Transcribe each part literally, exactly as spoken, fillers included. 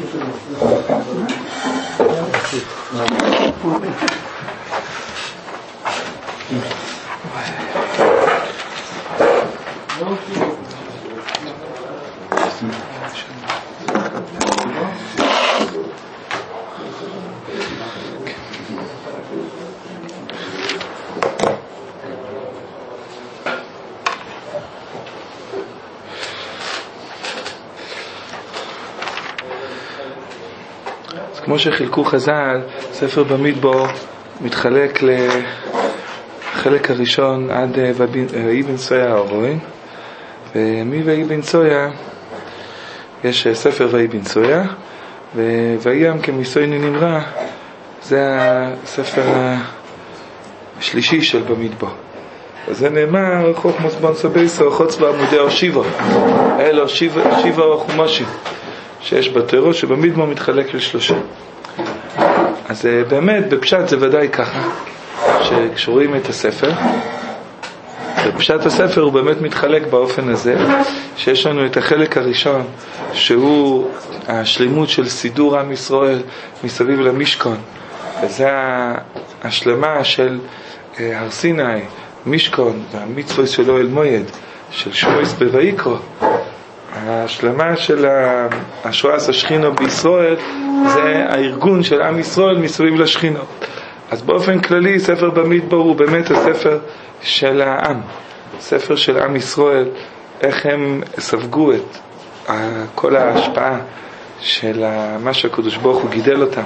כמו שחילקו חז"ל, ספר במדבר מתחלק לחלק הראשון עד ויהי בנצויה הרוין, ומויהי בנצויה יש ספר ויהי בנצויה, ווים כמיסויני נמרא זה הספר השלישי של במדבר. אז זה נאמר חוכמוס בונסו בייסו חוץ בעמודי השיבה, אלו שיבה, שיבה החומשים שיש בתורה, שבמדבר מתחלק לשלושה. אז באמת בפשט זה ודאי ככה, שכשרואים את הספר, בפשט הספר הוא באמת מתחלק באופן הזה, שיש לנו את החלק הראשון שהוא השלימות של סידור עם ישראל מסביב למשכן, וזה השלמה של הר סיני, משכן והמצווה שלו אל מועד של שמועס בויקרא. ההשלמה של השואס השכינה בישראל זה הארגון של עם ישראל מסביב לשכינה. אז באופן כללי ספר במדבר הוא באמת הספר של העם, ספר של עם ישראל, איך הם ספגו את כל ההשפעה של מה שהקדוש ברוך הוא גידל אותם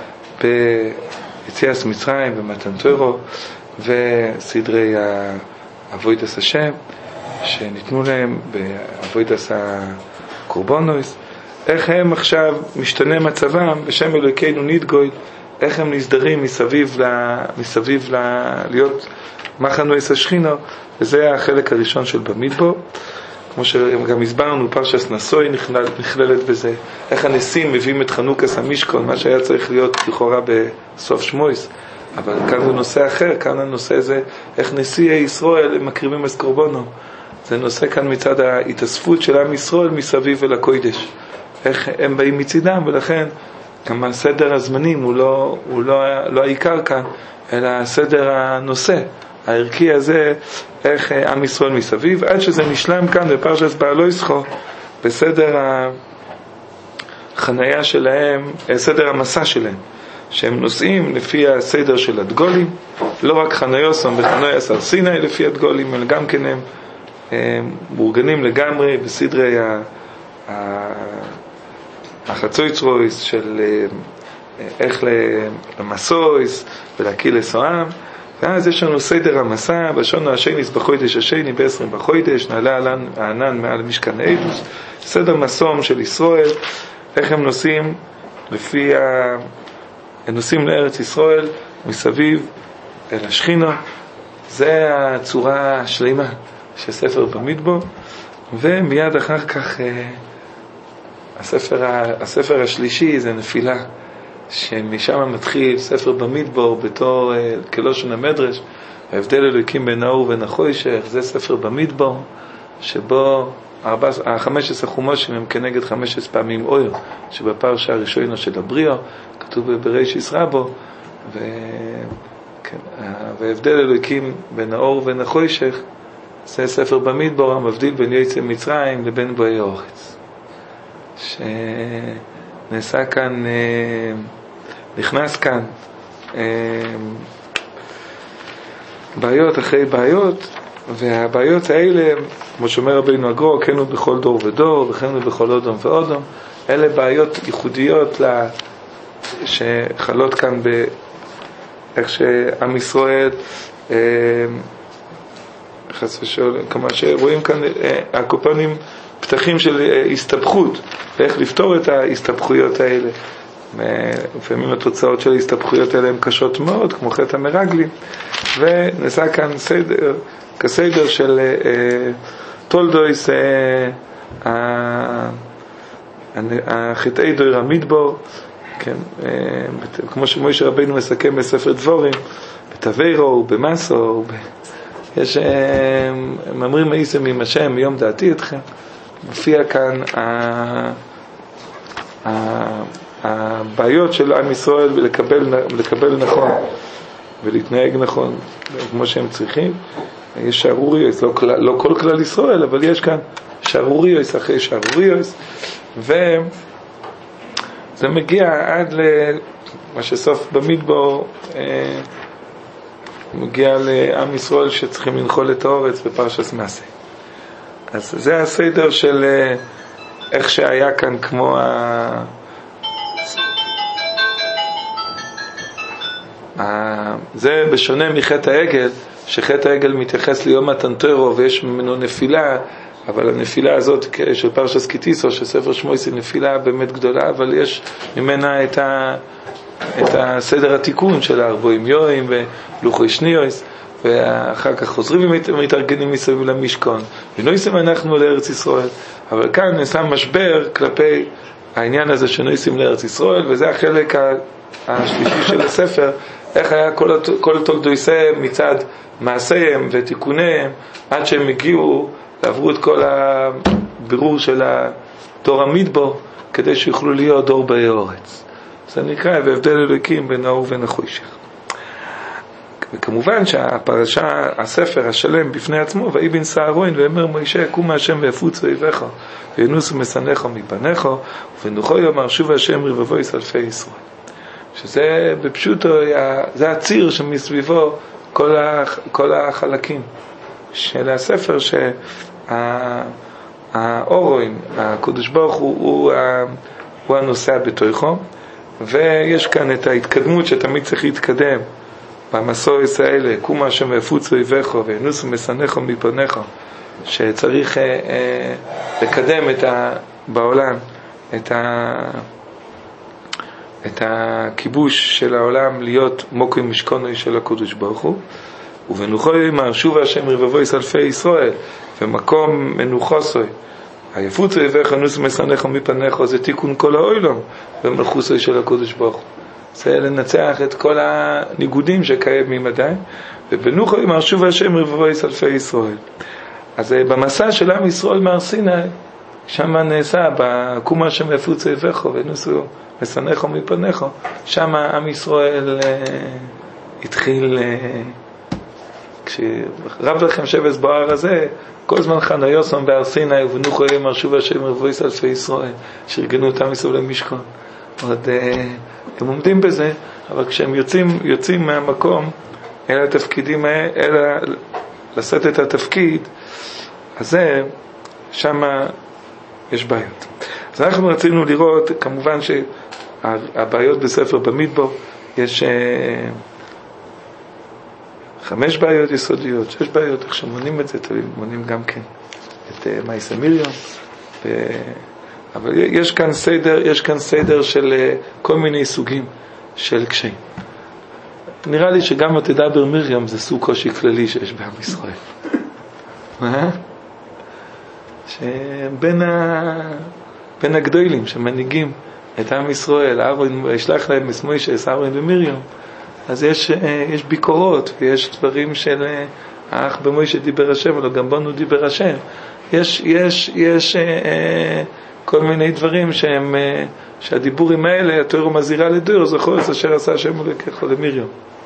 ביציאת מצרים ומתן תורה וסדרי עבודת השם שניתנו להם בעבודת הקורבנוס, איך הם עכשיו משתנה מצבם בשם אלוקינו נתגוי, איך הם נסדרים מסביב ל, מסביב ל, להיות מחנוס השכינה. וזה החלק הראשון של במדבר, כמו שגם הסברנו, פרשת נשוי נכלל, נכללת בזה, איך הנשיאים מביאים את חנוכת המשכן, מה שהיה צריך להיות לכאורה בסוף שמועס, אבל כאן זה נושא אחר. כאן הנושא זה איך נשיאי ישראל מקריבים את קורבנו. זה נושא כאן מצד ההתאספות של עם ישראל מסביב אל הקודש, איך הם באים מצידם, ולכן גם הסדר הזמנים הוא לא, הוא לא, לא העיקר כאן, אלא סדר הנושא הערכי הזה, איך עם ישראל מסביב, עד שזה נשלם כאן בפרשת בעלו ישחו, בסדר החנייה שלהם, סדר המסע שלהם, שהם נוסעים לפי הסדר של הדגולים, לא רק חניוסם וחניוס הר סיני לפי הדגולים, אלא גם כן הם, הם מאורגנים לגמרי בסדרי החצויצרויס של איך למסויס ולהקיל לסועם. ואז יש לנו סדר המסע, בשון השני בחודש השני בעשרים בחודש נעלה הענן מעל משכן העדות, סדר מסום של ישראל, איך הם נוסעים לפי ה... הם נוסעים לארץ ישראל מסביב אל השכינה. זה הצורה השלימה של ספר במדבר. ומיד אחר כך הספר, הספר השלישי זה נפילה, שמשם מתחיל ספר במדבר בתור כלושן המדרש, ההבדל אלוקים בין האור ובין החושך. זה ספר במדבר שבו חמש עשרה חומשים הם כנגד חמש עשרה פעמים אויר, שבפרשה הראשונה של הבריאה כתוב בראשית רבו, ו... וההבדל אלוקים בין האור ובין החושך זה ספר במדבר המבדיל בין יוצאי מצרים לבין באי הארץ, שנעשה כאן, נכנס כאן בעיות אחרי בעיות, והבעיות האלה, כמו שאומר רבינו הגאון, כן הוא בכל דור ודור וכן הוא בכל אדם ואדם, אלה בעיות ייחודיות לה, שחלות כאן באיך שעם ישראל חס ושלום, כמה שרואים כאן הקופונים פתחים של הסתבכות, ואיך לפתור את ההסתבכויות האלה. לפעמים התוצאות של ההסתבכויות האלה הן קשות מאוד, כמו חטא המרגלים, ונעשה כאן סדר, כסדר של תולדויס החטאי דור המדבר, כן, כמו שמוישה רבינו מסכם בספר דבורים, בתווירו ובמסו, יש, הם אומרים מאיסם עם השם מיום דעתי אתכם, מופיע כאן הבעיות של עם ישראל לקבל, לקבל נכון ולהתנהג נכון כמו שהם צריכים, יש שערוריוס, לא, לא כל כלל ישראל, אבל יש כאן שערוריוס אחרי שערוריוס, וזה מגיע עד למה שסוף במדבר אה, מגיע לעם ישראל שצריכים לנחול את האורץ בפרשת מעשה. אז זה הסדר של אה, איך שהיה כאן כמו ה... זה בשונה מחטא העגל, שחטא העגל מתייחס ליום מתן תורה ויש ממנו נפילה, אבל הנפילה הזאת של פרשת קיטיסו, של ספר שמות, היא נפילה באמת גדולה, אבל יש ממנה את, ה, את הסדר התיקון של הארבעים יואים ולוחי שניוס, ואחר כך חוזרים ומתארגנים מסביב למשכון, ונויסים אנחנו לארץ ישראל. אבל כאן נעשה משבר כלפי העניין הזה שנויסים לארץ ישראל, וזה החלק השלישי של הספר, איך היה כל, כל תולדויסם מצד מעשיהם ותיקוניהם, עד שהם הגיעו, עברו את כל הבירור של דור המדבר, כדי שיוכלו להיות דור באי אורץ. זה נקרא והבדל אלוקים בין האור ובין החושך. וכמובן שהפרשה, הספר השלם בפני עצמו, ויבן אהרון ואמר מוישה, קום השם ויפוץ אויביך וינוסו משנאיך מפניך ונוחו יאמר שוב השם רבבות אלפי ישראל. שזה בפשוטו, זה הציר שמסביבו כל, הח, כל החלקים של הספר, שהאורוין, הקדוש ברוך הוא, הוא, הוא הנושא בתוכו, ויש כאן את ההתקדמות שתמיד צריך להתקדם במסורת האלה, קום השם ויפוץ אויביך וינוסו משנאיך מפניך, שצריך אה, אה, לקדם את ה, בעולם את ה את הכיבוש של העולם להיות מוקם משכונו של הקדוש ברוך הוא, ובנוחו יאמר שוב השם רבבות אלפי ישראל, ומקום מנוחוסוי היפוץ אויביך ינוסו משנאיך מפניך, זה תיקון כל העולם במלכוסו של הקדוש ברוך הוא, זה לנצח את כל הניגודים שקיימים עדיין. ובנוחו יאמר שוב השם רבבות אלפי ישראל. אז במסע של עם ישראל מהר סיני, שם נעשה בקום השם יפוץ אויביך וינוסו משנאיך מפניך, שם עם ישראל אה, התחיל, אה, כשרב לכם שבס בהר הזה, כל זמן חניוסם בהר סיני, ובנוחו יאמר שוב השם רבבות אלפי ישראל, שארגנו אותם מסביב למשכון. עוד אה, הם עומדים בזה, אבל כשהם יוצאים, יוצאים מהמקום, אלה התפקידים, אלה לשאת את התפקיד, אז זה, שם יש בעיות. אז אנחנו רצינו לראות, כמובן שהבעיות בספר במדבר, יש חמש בעיות יסודיות, שש בעיות, איך שמונים את זה, מונים גם כן את מעשה מרים, ו... אבל יש כאן סדר, יש כאן סדר של כל מיני סוגים של קשיים. נראה לי שגם ותדבר מרים זה סוג קושי כללי שיש בעם ישראל. מה? שבין ה... בין הגדולים שמנהיגים את עם ישראל, אהרון ישלח להם את מוישה, אהרון ומרים, אז יש, יש ביקורות ויש דברים של האח במוישה דיבר השם, אבל גם בנו דיבר השם. יש, יש, יש אה, כל מיני דברים שהם, אה, שהדיבורים האלה, התורה מזהירה לדור, זכור את אשר עשה השם אלוקיך למרים.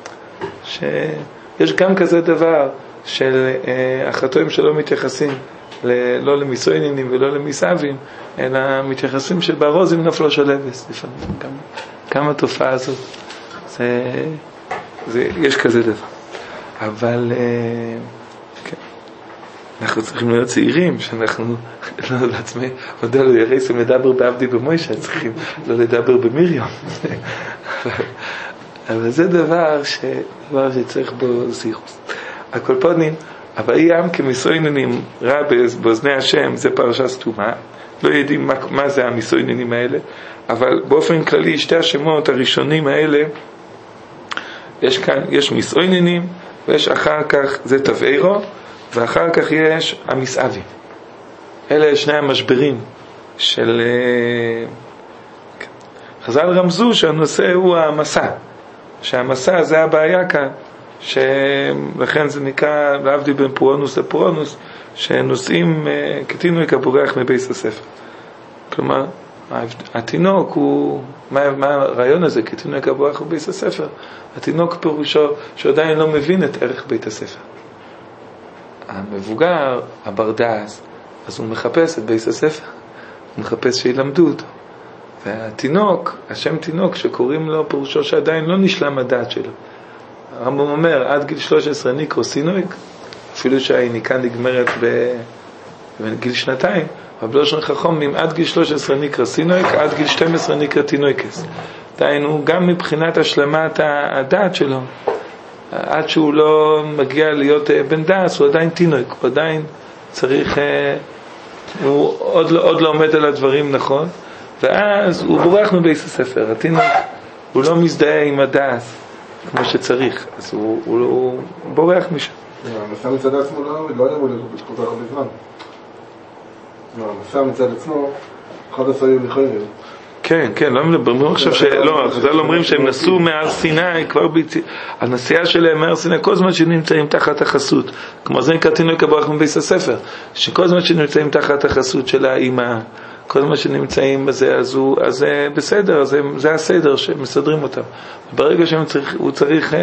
שיש גם כזה דבר של אה, החטאים שלא מתייחסים לא למיסוינינים ולא למיסאבים, אלא מתייחסים של בארוזים נפלו של אבס, לפעמים, גם, גם התופעה הזאת, זה, זה, יש כזה דבר. אבל, כן, אנחנו צריכים להיות צעירים, שאנחנו, לא לעצמי, עוד לא ירסו מדבר בעבדי במוישה, צריכים לא לדבר במרים. אבל, אבל זה דבר, ש, דבר שצריך בו זירוס. הכל פונים, אבל אי עם כמיסויננים רע באוזני השם, זה פרשה סתומה, לא יודעים מה, מה זה המיסויננים האלה, אבל באופן כללי שתי השמות הראשונים האלה, יש כאן, יש מיסויננים, ויש אחר כך, זה תבעירו, ואחר כך יש המסעבים. אלה שני המשברים של... חז"ל רמזו שהנושא הוא המסע, שהמסע זה הבעיה כאן, שלכן זה נקרא להבדיל בין פורונוס לפורונוס, שנושאים כתינוק הבורח מבית הספר. כלומר, התינוק הוא, מה, מה הרעיון הזה? כי תינוק הבורח הוא בית הספר. התינוק פירושו שעדיין לא מבין את ערך בית הספר. המבוגר, הברדס, אז הוא מחפש את בית הספר. הוא מחפש שילמדו אותו. והתינוק, השם תינוק שקוראים לו פירושו שעדיין לא נשלם הדעת שלו. הרמב"ם אומר, עד גיל שלוש עשרה ניקרו סינויק, אפילו שהיניקה נגמרת בגיל שנתיים, אבל לא שני חכמים, עד גיל שלוש עשרה נקרא סינויק, עד גיל שתים עשרה נקרא תינוקס. דהיינו, גם מבחינת השלמת הדעת שלו, עד שהוא לא מגיע להיות בן דעת, הוא עדיין תינוק, הוא עדיין צריך, הוא עוד לא, עוד לא עומד על הדברים נכון, ואז הוא בורח מבית הספר. התינוק, הוא לא מזדהה עם הדעת כמו שצריך, אז הוא, הוא, הוא בורח משם. המסע מצד עצמו לא היה מולד כל כך הרבה זמן. המסע מצד עצמו, אחד עשר יום לחיים. כן, כן, לא מדברים עכשיו שלא, חז"ל אומרים שהם נסעו מהר סיני, כבר הנסיעה שלהם מהר סיני, כל זמן שנמצאים תחת החסות, כמו זה נקרא תינוק הבורח מבית הספר, שכל זמן שנמצאים תחת החסות של האמא, כל זמן שנמצאים בזה, אז זה בסדר, אז זה הסדר שמסדרים אותם. ברגע שהוא צריך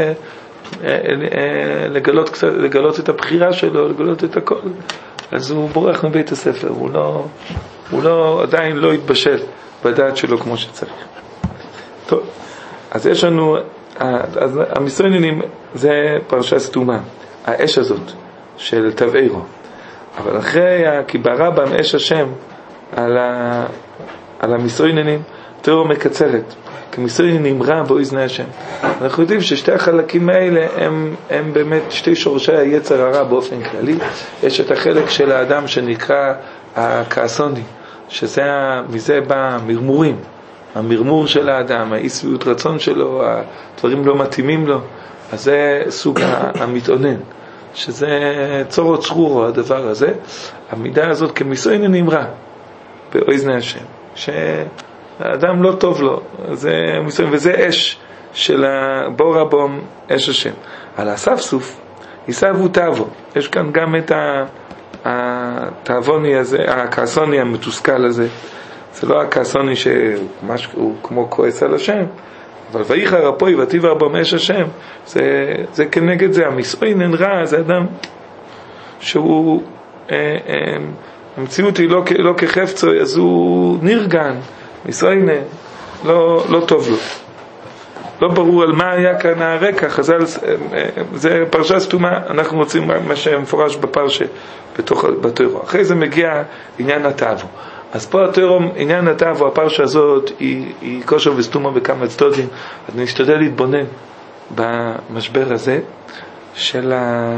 לגלות קצת, לגלות את הבחירה שלו, לגלות את הכל, אז הוא בורח מבית הספר, הוא לא, הוא לא, עדיין לא התבשל בדעת שלו כמו שצריך. טוב, אז יש לנו, אז המסויננים זה פרשה סתומה, האש הזאת של תבעירו. אבל אחרי כי ברא בם אש השם על, ה, על המסויננים, תראו מקצרת, כי מסויננים רע באוזני השם. אנחנו יודעים ששתי החלקים האלה הם, הם באמת שתי שורשי היצר הרע באופן כללי. יש את החלק של האדם שנקרא הכעסוני, שזה, מזה בא מרמורים, המרמור של האדם, האי שביעות רצון שלו, הדברים לא מתאימים לו, אז זה סוג המתאונן, שזה צורות צרורו, הדבר הזה. המידה הזאת כמסויננים רע באוזני השם, שהאדם לא טוב לו, זה מסוין, וזה אש של בור הבום, אש השם. על הספסוף, יסבו תאבו, יש כאן גם את ה... התאבוני הזה, הכעסוני המתוסכל הזה, זה לא הכעסוני שהוא כמו כועס על השם, אבל ויחר אפוי ותיבר בם אש השם, זה, זה כנגד זה. המסוינן רע זה אדם שהוא אה, אה, המציאות היא לא, לא כחפצו, אז הוא נרגן, מסוינן לא, לא טוב לו, לא ברור על מה היה כאן הרקע. חז"ל, זה פרשה סתומה, אנחנו מוצאים מה שמפורש בפרשה בתוך בתורה. אחרי זה מגיע עניין התאוו. אז פה התאוו, עניין התאוו, הפרשה הזאת היא, היא כושר וסתומה בכמה צדדים. אז נשתדל להתבונן במשבר הזה של ה...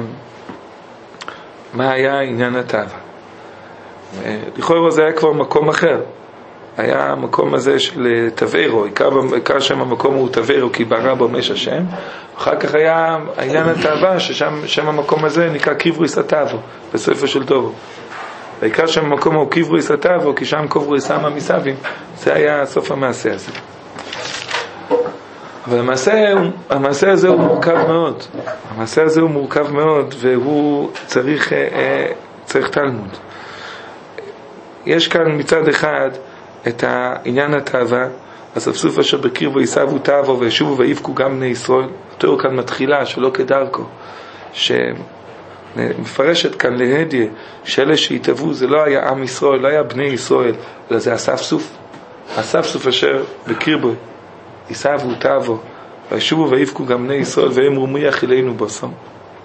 מה היה עניין התאוו. לכאורה זה היה כבר מקום אחר, היה המקום הזה של תבעירו, עיקר שם המקום הוא תבעירו כי ברא בם אש השם. אחר כך היה העניין התאווה, ששם שם המקום הזה נקרא קבריס התאוו בספר של דובו. העיקר שם המקום הוא קבריס התאוו, כי שם קברו סמה מסביב. זה היה סוף המעשה הזה. אבל המעשה, המעשה הזה הוא מורכב מאוד. המעשה הזה הוא מורכב מאוד, והוא צריך, צריך תלמוד. יש כאן מצד אחד את העניין התאווה, הספסוף אשר בקרבו יסבו תאוו וישובו ויבכו גם בני ישראל. התורה כאן מתחילה שלא כדרכו, שמפרשת כאן להדיה שאלה שהתאוו זה לא היה עם ישראל, לא היה בני ישראל, אלא זה הספסוף, הספסוף אשר בקרבו יסבו תאוו וישובו ויבכו גם בני ישראל ואמרו מי יאכילנו בוסם.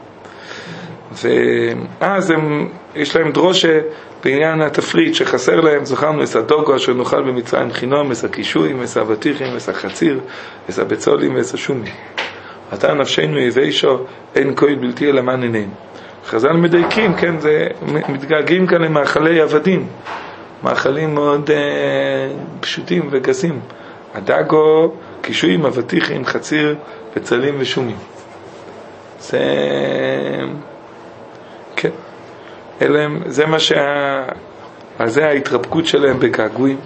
ואז הם, יש להם דרושה בעניין התפריט שחסר להם. זכרנו את הדוגו אשר נאכל במצרים חינום, את הקישואים, את האבטיחים, את החציר, את הבצולים ואת השומי. עתה נפשנו יבשו, אין כהל בלתי אלא מן עינינו. חז"ל מדייקים, כן, זה מתגעגעים כאן למאכלי עבדים, מאכלים מאוד אה, פשוטים וגסים. הדגו, קישואים, אבטיחים, חציר, בצלים ושומים. זה כן, אליהם, זה מה שה... זה ההתרפקות שלהם בגעגועים.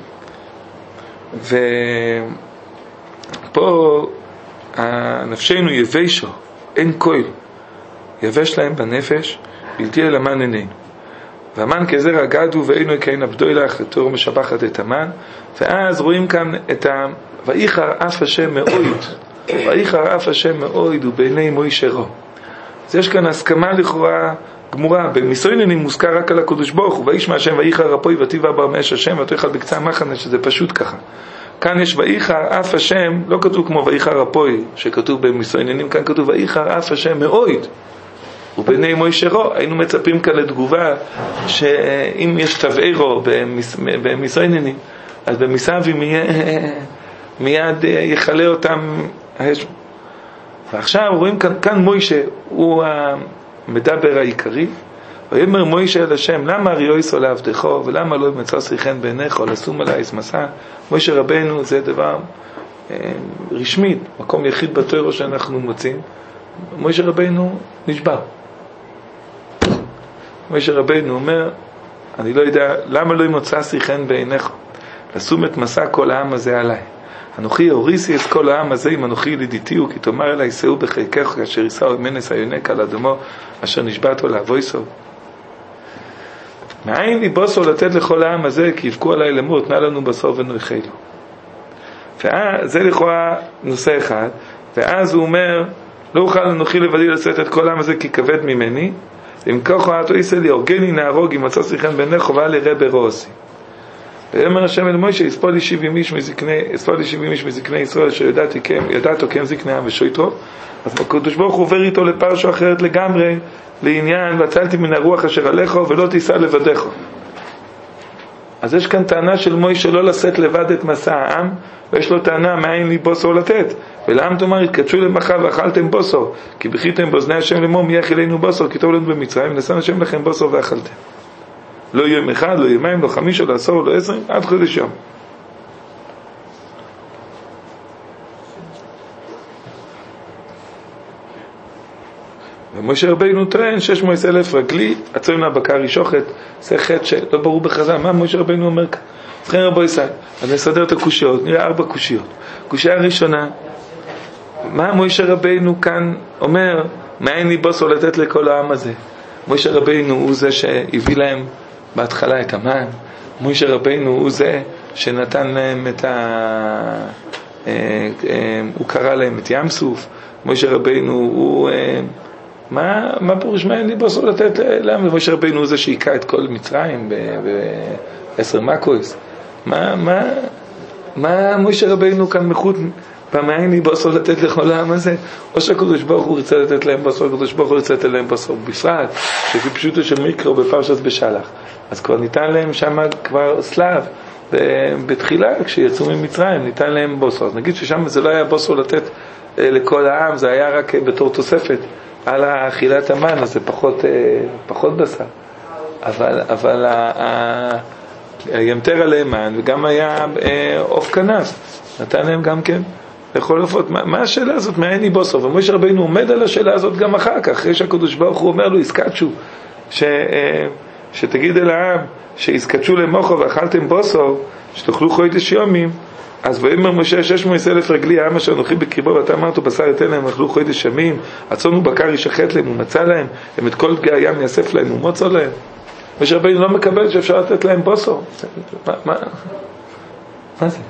ופה הנפשנו יבשו, אין כהל, יבש להם בנפש, בלתי אלא מן עינינו. והמן כזרע גדו ואינו יקין עבדוי לך לתור משבחת את המן. ואז רואים כאן את ה... ואיחר אף השם מאויד, ואיחר אף השם מאויד ובעיני מוישה רו. אז יש כאן הסכמה לכאורה גמורה. במסויננים מוזכר רק על הקדוש ברוך הוא, וישמע השם ואיחר אפוי ותיבא בר מאש השם ותאכל בקצה המחנה, שזה פשוט ככה. כאן יש ואיחר אף השם, לא כתוב כמו ואיחר אפוי שכתוב במסויננים, כאן כתוב ואיחר אף השם מאויד ובעיני מוישה רו. היינו מצפים כאן לתגובה שאם יש תבערו במסויננים, אז במסבים יהיה מיד יחלה אותם האש. ועכשיו רואים כאן, כאן מוישה הוא המדבר העיקרי. ויאמר מוישה אל השם, למה אריויסו לעבדך ולמה לא מצא חן בעיניך לשום עלי מסע. מוישה רבנו זה דבר אה, רשמית, מקום יחיד בתורה שאנחנו מוצאים. מוישה רבנו נשבר. מוישה רבנו אומר, אני לא יודע למה לא מצא חן בעיניך לשום את מסע כל העם הזה עליי. אנוכי הוריסי את כל העם הזה אם אנוכי לידיתיהו, כי תאמר אליי שאו בחיקך כאשר יישאו מנס היונק על אדמו אשר נשבעתו לאבויסו. מאין לי בוסו לתת לכל העם הזה, כי יבכו עליי למות, נע לנו בשר ונאכלו. וזה לכאורה נושא אחד. ואז הוא אומר, לא אוכל אנוכי לבדי לשאת את כל העם הזה כי כבד ממני, אם ככה אתה עושה לי הורגני נהרוג אם מצא חן בעיניך ואל יראה ברוסי. ואומר השם אל מוישה, יספוד לי שבעים איש מזקני, יספוד לי שבעים איש מזקני ישראל אשר ידעתי כן, ידעתו כן זקני העם ושויטרו. אז הקדוש ברוך הוא עובר איתו לפרשה אחרת לגמרי, לעניין והצלתי מן הרוח אשר עליך ולא תישא לבדך. אז יש כאן טענה של מוישה לא לשאת לבד את מסע העם, ויש לו טענה מאין לי בוסו לתת. ולעם תאמר התקדשו למחה ואכלתם בוסו, כי בכיתם באוזני השם לאמור מי יאכילנו בוסו, כי טוב לנו במצרים, ונשא השם לכם בוסו ואכלתם. לא יום אחד, לא יומיים, לא חמישה, לא עשור, לא עשרים, עד חודש יום. ומשה רבינו טוען שש מאות אלף רגלי, עצוי מהבקר ישוחת, זה חטא שלא ברור בחז"ל. מה משה רבינו אומר כאן? צריכים רבו ישראל, אז נסדר את הקושיות, נראה ארבע קושיות. קושיה הראשונה, מה משה רבינו כאן אומר, מאין לי בוסו לתת לכל העם הזה? משה רבינו הוא זה שהביא להם בהתחלה את המן. משה רבינו הוא זה שנתן להם את ה... הוא קרא להם את ים סוף. משה רבינו הוא... מה, מה פירוש מאין לי בוסו לתת להם? משה רבינו הוא זה שהיכה את כל מצרים בעשר מקויס. מה, מה, מה משה רבינו כאן מחוט במאין לי בוסו לתת לכל העם הזה? או שהקדוש ברוך הוא רצה לתת להם בוסו, הקדוש ברוך הוא רצה לתת להם בוסו בפרט, לפי פשוטו של מיקרו בפרשת בשלח. אז כבר ניתן להם שם כבר סלב, בתחילה כשיצאו ממצרים ניתן להם בוסו. אז נגיד ששם זה לא היה בוסו לתת לכל העם, זה היה רק בתור תוספת על האכילת המן, אז זה פחות, פחות בשר. אבל, אבל הימתר עליהם מן, וגם היה אוף כנף, נתן להם גם כן לכל אופות. מה, מה השאלה הזאת? מאין לי בוסו? ומשה רבינו עומד על השאלה הזאת גם אחר כך, אחרי שהקדוש ברוך הוא אומר לו, הסקדשו, ש, שתגיד אל העם, שהסקדשו למוחו ואכלתם בוסו, שתאכלו חודש יומים. אז ויאמר משה שש מאות אלף רגלי העם אשר אנוכי בקרבו ואתה אמרת בשר ייתן להם אכלו חודש ימים, הצאן ובקר ישחט להם ומצא להם, הם את כל פגעי הים יאסף להם ומוצא להם. משה רבינו לא מקבל שאפשר לתת להם בוסו. מה, מה, מה זה?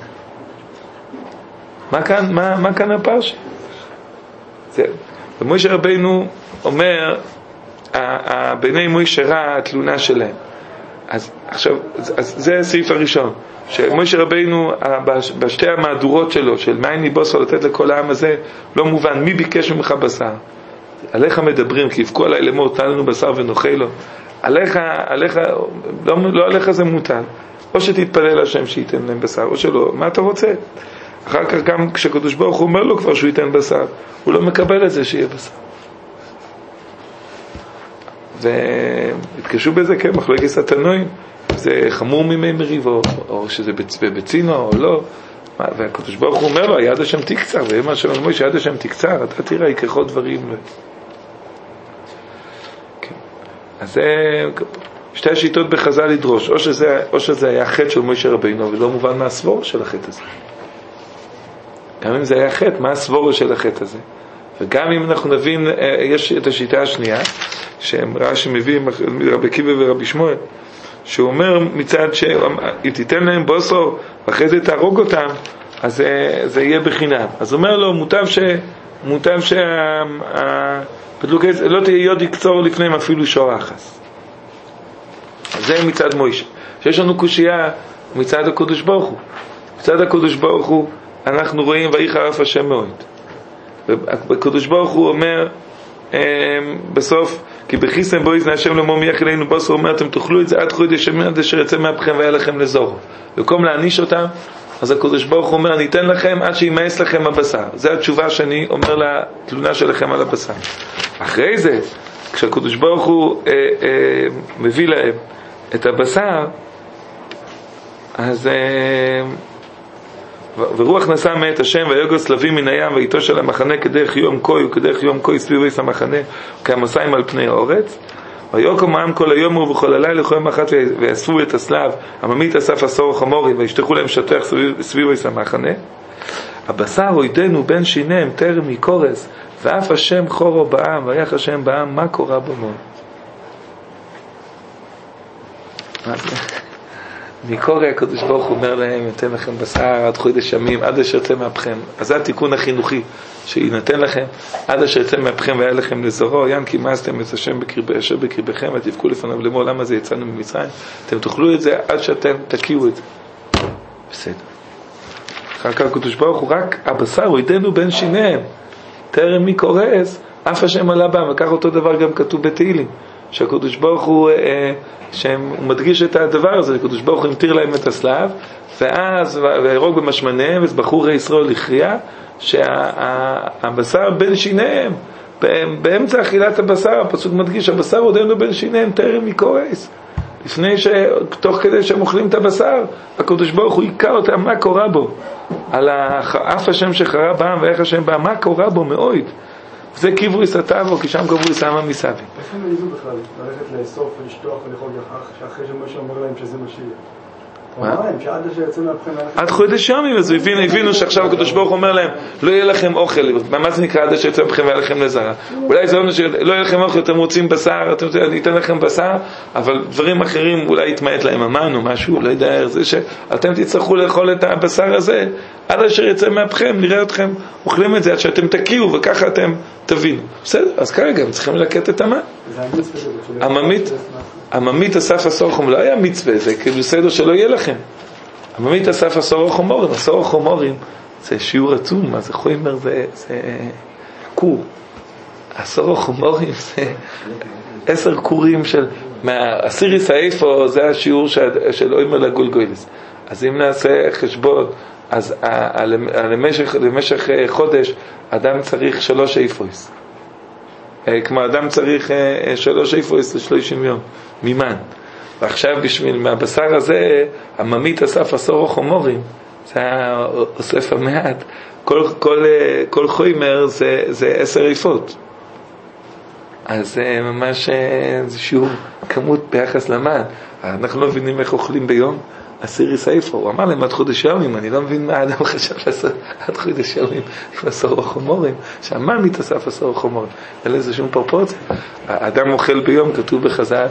מה כאן, מה, מה כאן הפרשה? זה, ומשה רבינו אומר, בעיני מוישה רע התלונה שלהם. אז עכשיו, אז זה הסעיף הראשון, שמשה רבינו בשתי המהדורות שלו, של מאין לי בוסו לתת לכל העם הזה, לא מובן, מי ביקש ממך בשר? עליך מדברים, כי יבכו עליי למות, תן לנו בשר ונאכלו. עליך, עליך, לא, לא עליך זה מוטל. או שתתפלל השם שייתן להם בשר, או שלא, מה אתה רוצה? אחר כך גם כשקדוש ברוך הוא אומר לו כבר שהוא ייתן בשר, הוא לא מקבל את זה שיהיה בשר. והתקשו בזה כמחלוקת התנועים, זה חמור ממי מריבו, או שזה בצינו או לא. והקדוש ברוך הוא אומר לו, יד השם תקצר, ואמר שלנו אומר שיד השם תקצר, אתה תראה יקחו דברים. כן. אז זה שתי השיטות בחז"ל לדרוש, או שזה, או שזה היה חטא של משה רבינו, ולא מובן מה הסבור של החטא הזה. גם אם זה היה חטא, מה הסבור של החטא הזה? וגם אם אנחנו נבין, יש את השיטה השנייה, שהם רש"י מביא רבי עקיבא ורבי שמואל, שהוא אומר מצד שאם תיתן להם בוסו ואחרי זה תהרוג אותם, אז זה, זה יהיה בחינם. אז אומר לו, מוטב ש... מוטב שהפדלוקס לא תהיה יודע קצור לפניהם אפילו שור אחס. זה מצד מוישה. שיש לנו קושייה מצד הקדוש ברוך הוא. מצד הקדוש ברוך הוא אנחנו רואים ויחרף השם מאוד. הקדוש ברוך הוא אומר בסוף, כי בכיסם בו יזנה השם לאמור מייח אלינו בוסו, הוא אומר אתם תאכלו את זה עד חודש ימים עד אשר יצא מאפכם והיה לכם לזורו. במקום להעניש אותם, אז הקדוש ברוך הוא אומר, אני אתן לכם עד שימאס לכם הבשר. זו התשובה שאני אומר לתלונה שלכם על הבשר. אחרי זה, כשהקדוש ברוך הוא אה, אה, מביא להם את הבשר, אז אה, ורוח נסע מאת השם ויוגוס לבים מן הים ואיתו של המחנה כדרך יום קוי וכדרך יום קוי סביב עץ המחנה כמסיים על פני האורץ. ויוקם העם כל היום ובכל הלילה לכל יום אחת ויאספו את הסלב הממית אסף עשור חמורים וישתחו להם שטח סביב, סביב עץ המחנה. הבשר הוידנו בין שיניהם טרם מקורס ואף השם חורו בעם ויח השם בעם מה קורה במון. מקורא הקדוש ברוך הוא אומר להם ייתן לכם בשר עד חודש ימים עד אשר יצא מאפכם. אז זה התיקון החינוכי שיינתן לכם עד אשר יצא מאפכם והיה לכם לזרוע ין כי מאסתם את השם בקרב אשר בקרבכם ותבכו לפניו לאמור למה זה יצאנו ממצרים. אתם תאכלו את זה עד שאתם תקיעו את זה. בסדר. אחר כך הקדוש ברוך הוא רק הבשר הוידנו בין שיניהם טרם מקורס אף השם עלה בם. וכך אותו דבר גם כתוב בתהילים שהקדוש ברוך הוא שהוא מדגיש את הדבר הזה. הקדוש ברוך הוא המתיר להם את הסלב ואז ויהרוג במשמניהם ובחורי ישראל לכריע שהבשר בין שיניהם באמצע אכילת הבשר הפסוק מדגיש הבשר עודנו בין שיניהם טרם מקורס לפני שתוך כדי שהם אוכלים את הבשר הקדוש ברוך הוא יקע אותם מה קורה בו על אף השם שחרה בם ואיך השם בם מה קורה בו מאוד. זה קיברו יסתיו, כי שם קברו יסמה מסביב. איך הם העיזו בכלל ללכת לאסוף ולשטוח ולאכול גחך, שאחרי שמשה אומר להם שזה משיח? הוא אמר להם שעד אשר יצא מאפכם עד חודש ימים, אז הבינו שעכשיו הקדוש ברוך אומר להם לא יהיה לכם אוכל. מה זה נקרא עד אשר יצא מאפכם והיה לכם לזרע? אולי זה אומר שלא יהיה לכם אוכל, אתם רוצים בשר, אני אתן לכם בשר, אבל דברים אחרים אולי יתמעט להם אמן או משהו, לא יודע, זה שאתם תצטרכו לאכול את הבשר הזה עד אשר יצא מאפכם, נראה אתכם אוכלים את זה עד שאתם תקיעו וככה אתם תבינו. בסדר, אז כרגע הם צריכים לקט את המן. הממית הממית אסף עשור חומרים, לא היה מצווה, זה כאילו בסדר שלא יהיה לכם. הממית אסף עשור חומרים, עשור חומרים זה שיעור עצום, מה זה חומר, זה, זה קור. עשור חומרים זה עשר קורים של, מהסיריס האיפה זה השיעור של, של אוימר לגולגוילס. אז אם נעשה חשבון, אז למשך, למשך חודש אדם צריך שלוש איפויס. כמו אדם צריך שלוש איפויס לשלושים יום מימן. ועכשיו בשביל מהבשר הזה הממית אסף עשור חומרים, זה היה אוסף המעט, כל, כל, כל חומר זה, זה עשר איפות. אז זה ממש זה שיעור כמות ביחס למן. אנחנו לא מבינים איך אוכלים ביום הסיריס איפה, הוא אמר להם עד חודש ימים, אני לא מבין מה האדם חשב לעשות עד חודש ימים עם עשור חומרים, שהמן מתאסף עשור חומרים, אין לזה שום פרופורציה. האדם אוכל ביום, כתוב בחז"ל,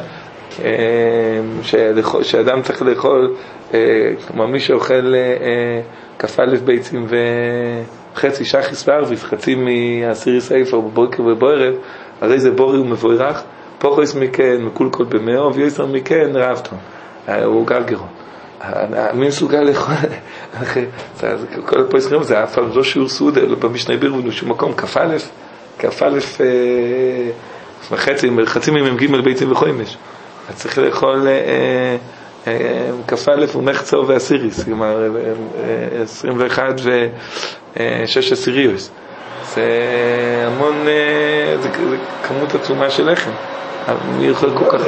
שאדם צריך לאכול, כמו מי שאוכל כף א' ביצים וחצי שחיס וערביס, חצי מהסיריס איפה בבוקר ובערב, הרי זה בורי ומבורך, פוחס מכן, מקולקול במאו, ויוסר מכן רעבתו, הוא גרגרו. מי מסוגל לאכול, כל הפועסחים זה אף פעם לא שיעור סעודה, לא במשנה בירבון בשום מקום, כף א', כף א', חצי מהם ג' ביצים וחומש. אז צריך לאכול כף א' ומחצו ועשיריס, כלומר עשרים ואחת ושש עשיריוס. זה המון, זה כמות עצומה של לחם. מי יאכל כל כך?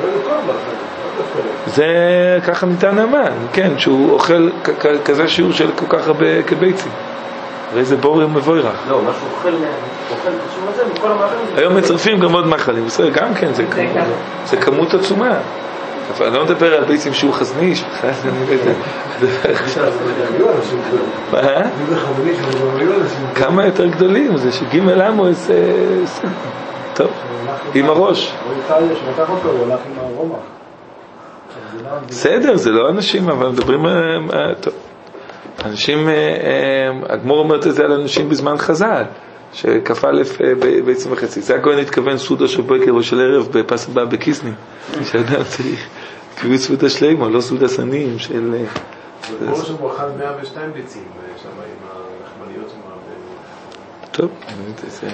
זה ככה ניתן המן, כן, שהוא אוכל כזה שיעור של כל כך הרבה כביצים. הרי זה בורי ומבוירך. לא, מה שהוא אוכל, אוכל קשור לזה, מכל המאכלים. היום מצרפים גם עוד מאכלים, בסדר, גם כן, זה כמות עצומה. אבל אני לא מדבר על ביצים שהוא חזניש, אני לא יודע. מה? כמה יותר גדולים, זה שגימל עמו איזה... טוב, עם הראש. או איטליה שמתח אותו, הוא הלך עם הרומח. בסדר, זה לא אנשים, אבל מדברים, טוב. אנשים, הגמור אומרת את זה על אנשים בזמן חז"ל, שכף א' בעצם וחצי. זה הכהן התכוון סעודה של בוקר או של ערב בפס הבא בקיסני. שאדם צריך, קביעות סעודה שלמה, לא סעודה סנים של... זה כמו שהוא אכל מאה ושתיים ביצים, שם עם הלחמניות שם. טוב, זה...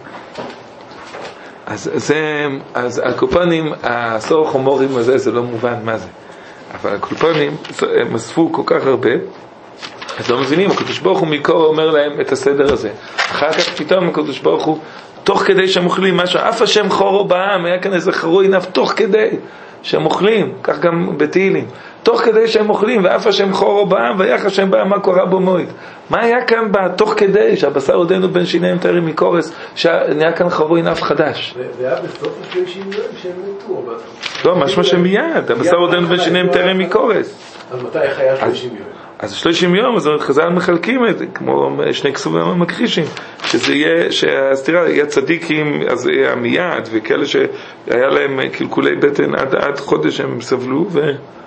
אז זה, אז הקופונים, הסור החומורים הזה, זה לא מובן מה זה. אבל הקופונים, הם אספו כל כך הרבה, אז לא מבינים, הקדוש ברוך הוא מקור אומר להם את הסדר הזה. אחר כך פתאום הקדוש ברוך הוא, תוך כדי שהם אוכלים משהו, אף השם חורו בעם, היה כאן איזה חרוי נף, תוך כדי שהם אוכלים, כך גם בתהילים, תוך כדי שהם אוכלים, ואף השם חורו בעם, ויח השם בעם, מה קורה בו מועד. מה היה כאן בתוך כדי, שהבשר עודנו בין שיניהם תארים מקורס, שנהיה כאן חרוי נף חדש. זה היה בסוף השלישים יום שהם מתו? לא, משמע שמיד, הבשר עודנו בין שיניהם תארים מקורס. אז מתי איך היה שלושים יום? אז שלושים יום, אז חז"ל מחלקים את זה, כמו שני כסובים המכחישים, שזה יהיה, שהסתירה יהיה צדיקים, אז יהיה מיד, וכאלה שהיה להם קלקולי בטן עד, עד חודש הם סבלו, ו,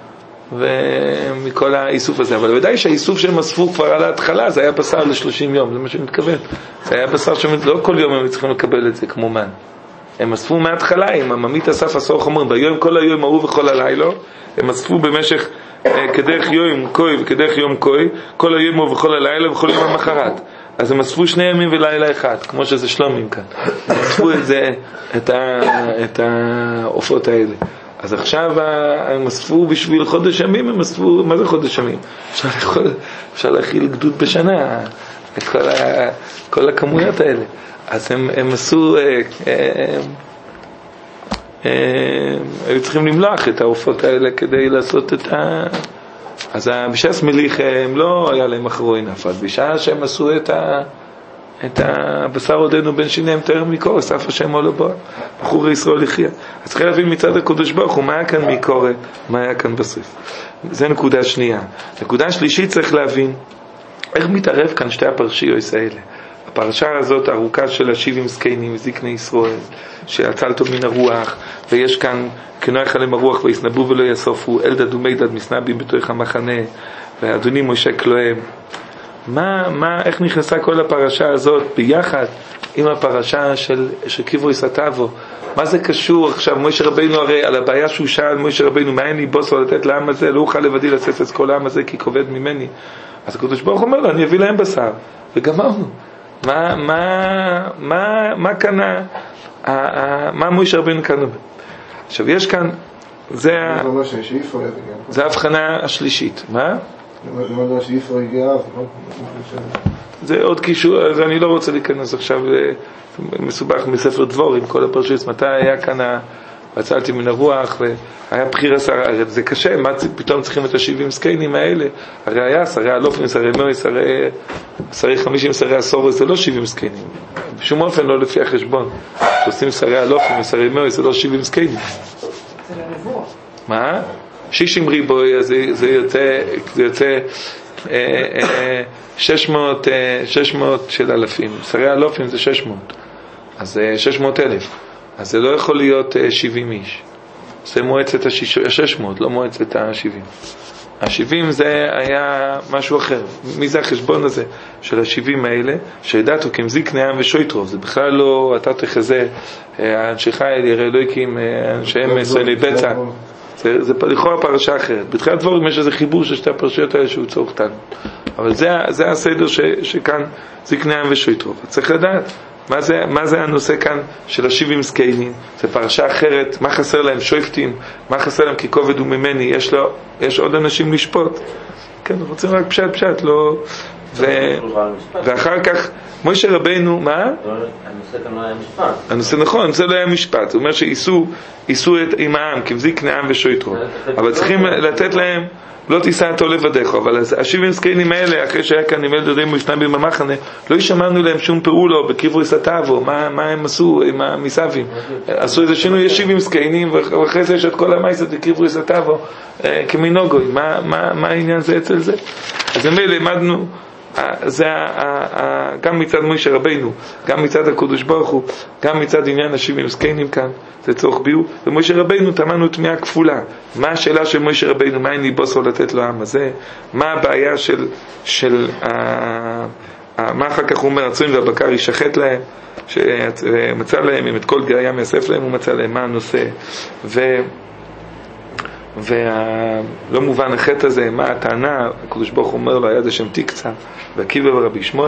ומכל האיסוף הזה. אבל ודאי שהאיסוף שהם אספו כבר על ההתחלה, זה היה בשר לשלושים יום, זה מה שאני מתכוון. זה היה בשר שלא כל יום הם צריכים לקבל את זה כמו מן. הם אספו מההתחלה, אם הממית אסף עשור חומרים, ביום כל היום ההוא וכל הלילה, הם אספו במשך כדרך יום קוי וכדרך יום קוי, כל היום וכל הלילה וכל יום המחרת. אז הם אספו שני ימים ולילה אחד, כמו שזה שלומים כאן. הם אספו את זה, את, ה, את העופות האלה. אז עכשיו הם אספו בשביל חודש ימים, הם אספו, מה זה חודש ימים? אפשר, יכול, אפשר להכיל גדוד בשנה, את כל, ה, כל הכמויות האלה. אז הם, הם עשו... אה, אה, היו צריכים למלוח את העופות האלה כדי לעשות את ה... אז בשעה מליך הם לא היה להם אחרוי נפת, בשעה שהם עשו את ה... את הבשר עודנו בין שיניהם תאר מקורא, סף השם עולו בו, בחור ישראל יחיה. אז צריך להבין מצד הקדוש ברוך הוא, מה היה כאן מקורא, מה היה כאן בסוף. זה נקודה שנייה. נקודה שלישית צריך להבין, איך מתערב כאן שתי הפרשיות האלה. הפרשה הזאת ארוכה של השבעים זקנים וזקני ישראל שעצלתו מן הרוח, ויש כאן כנוח עליהם הרוח ויסנבו ולא יסופו אלדד ומידד מסנבים בתוך המחנה ואדוני משה כלוהם. מה, מה, איך נכנסה כל הפרשה הזאת ביחד עם הפרשה של, של קיברו סתיו? מה זה קשור עכשיו? משה רבינו הרי על הבעיה שהוא שאל משה רבינו, מה אין לי בוסו לתת לעם הזה? לא אוכל לבדי לצאת את כל העם הזה כי כובד ממני. אז הקדוש ברוך אומר לו, אני אביא להם בשר וגמרנו. מה, מה, מה, מה כאן, מה משה רבינו כאן? עכשיו יש כאן, זה, זה ההבחנה השלישית. מה? זה עוד קישור, אז אני לא רוצה להיכנס עכשיו, מסובך מספר דבורים, כל הפרשיות, מתי היה כאן, הצלתי מן הרוח, והיה בחיר עשר, זה קשה, מה פתאום צריכים את השבעים סקיינים האלה? הרי היה שרי אלופים, שרי מוי, שרי, שרי חמישים, שרי עשור, זה לא שבעים סקיינים. בשום אופן לא לפי החשבון. שעושים שרי אלופים ושרי מוי, זה לא שבעים סקיינים. זה לנבוא. מה? שישים ריבוי, זה, זה יוצא, זה יוצא אה, אה, שש מאות, אה, שש מאות של אלפים. שרי אלופים זה שש מאות. אז אה, שש מאות אלף. אז זה לא יכול להיות uh, שבעים איש. זה מועצת ה-שש מאות, לא מועצת ה-שבעים. ה-שבעים זה היה משהו אחר. מי זה החשבון הזה של ה-שבעים האלה? שידעתו כמזיק נעם ושויטרוב. זה בכלל לא, אתה תחזה, האנשי חיל, ירא אלוהיקים, אנשיהם שלי בצע. זה, זה לכאורה פרשה אחרת. בתחילת דבורים יש איזה חיבור של שתי הפרשיות האלה שהוא צורך תנו. אבל זה, זה הסדר ש, שכאן זיק נעם ושויטרוב. צריך לדעת. מה זה, מה זה הנושא כאן של השבעים זקנים? זה פרשה אחרת. מה חסר להם? שויפטים. מה חסר להם? כי כובד הוא ממני. יש לו, יש עוד אנשים לשפוט. כן, רוצים רק פשט פשט, לא... ו... ואחר כך, משה רבינו, מה? הנושא כאן לא היה משפט. הנושא נכון, הנושא לא היה משפט. הוא אומר שאיסו, איסו את, עם העם, כמזיק נעם ושויטרו. אבל צריכים לתת להם, לא תישא אותו לבדך. אבל השבעים זקנים האלה, אחרי שהיה כאן עם ילדים וישנם במחנה, לא ישמענו להם שום פעולו בקברי סתיו, מה, מה הם עשו עם המסבים. עשו איזה שינוי, יש שבעים זקנים, ואחרי זה יש את כל המייסות בקברי סתיו, כמינוגוי. מה, מה, מה העניין זה אצל זה? אז הם למדנו זה גם מצד מוישה רבינו, גם מצד הקדוש ברוך הוא, גם מצד עניין השבעים זקנים כאן, זה צורך ביור. ומוישה רבינו טמנו טמאה כפולה. מה השאלה של מוישה רבינו? מה אין ליבוסו לתת לו העם הזה? מה הבעיה של, של מה אחר כך הוא אומר, הצוין והבקר ישחט להם, שמצא להם, אם את כל גאיה מאסף להם, הוא מצא להם מה הנושא, ו... ולא מובן החטא הזה, מה הטענה, הקדוש ברוך הוא אומר לו, היה זה שם תקצה, ועקיבא ורבי שמואל,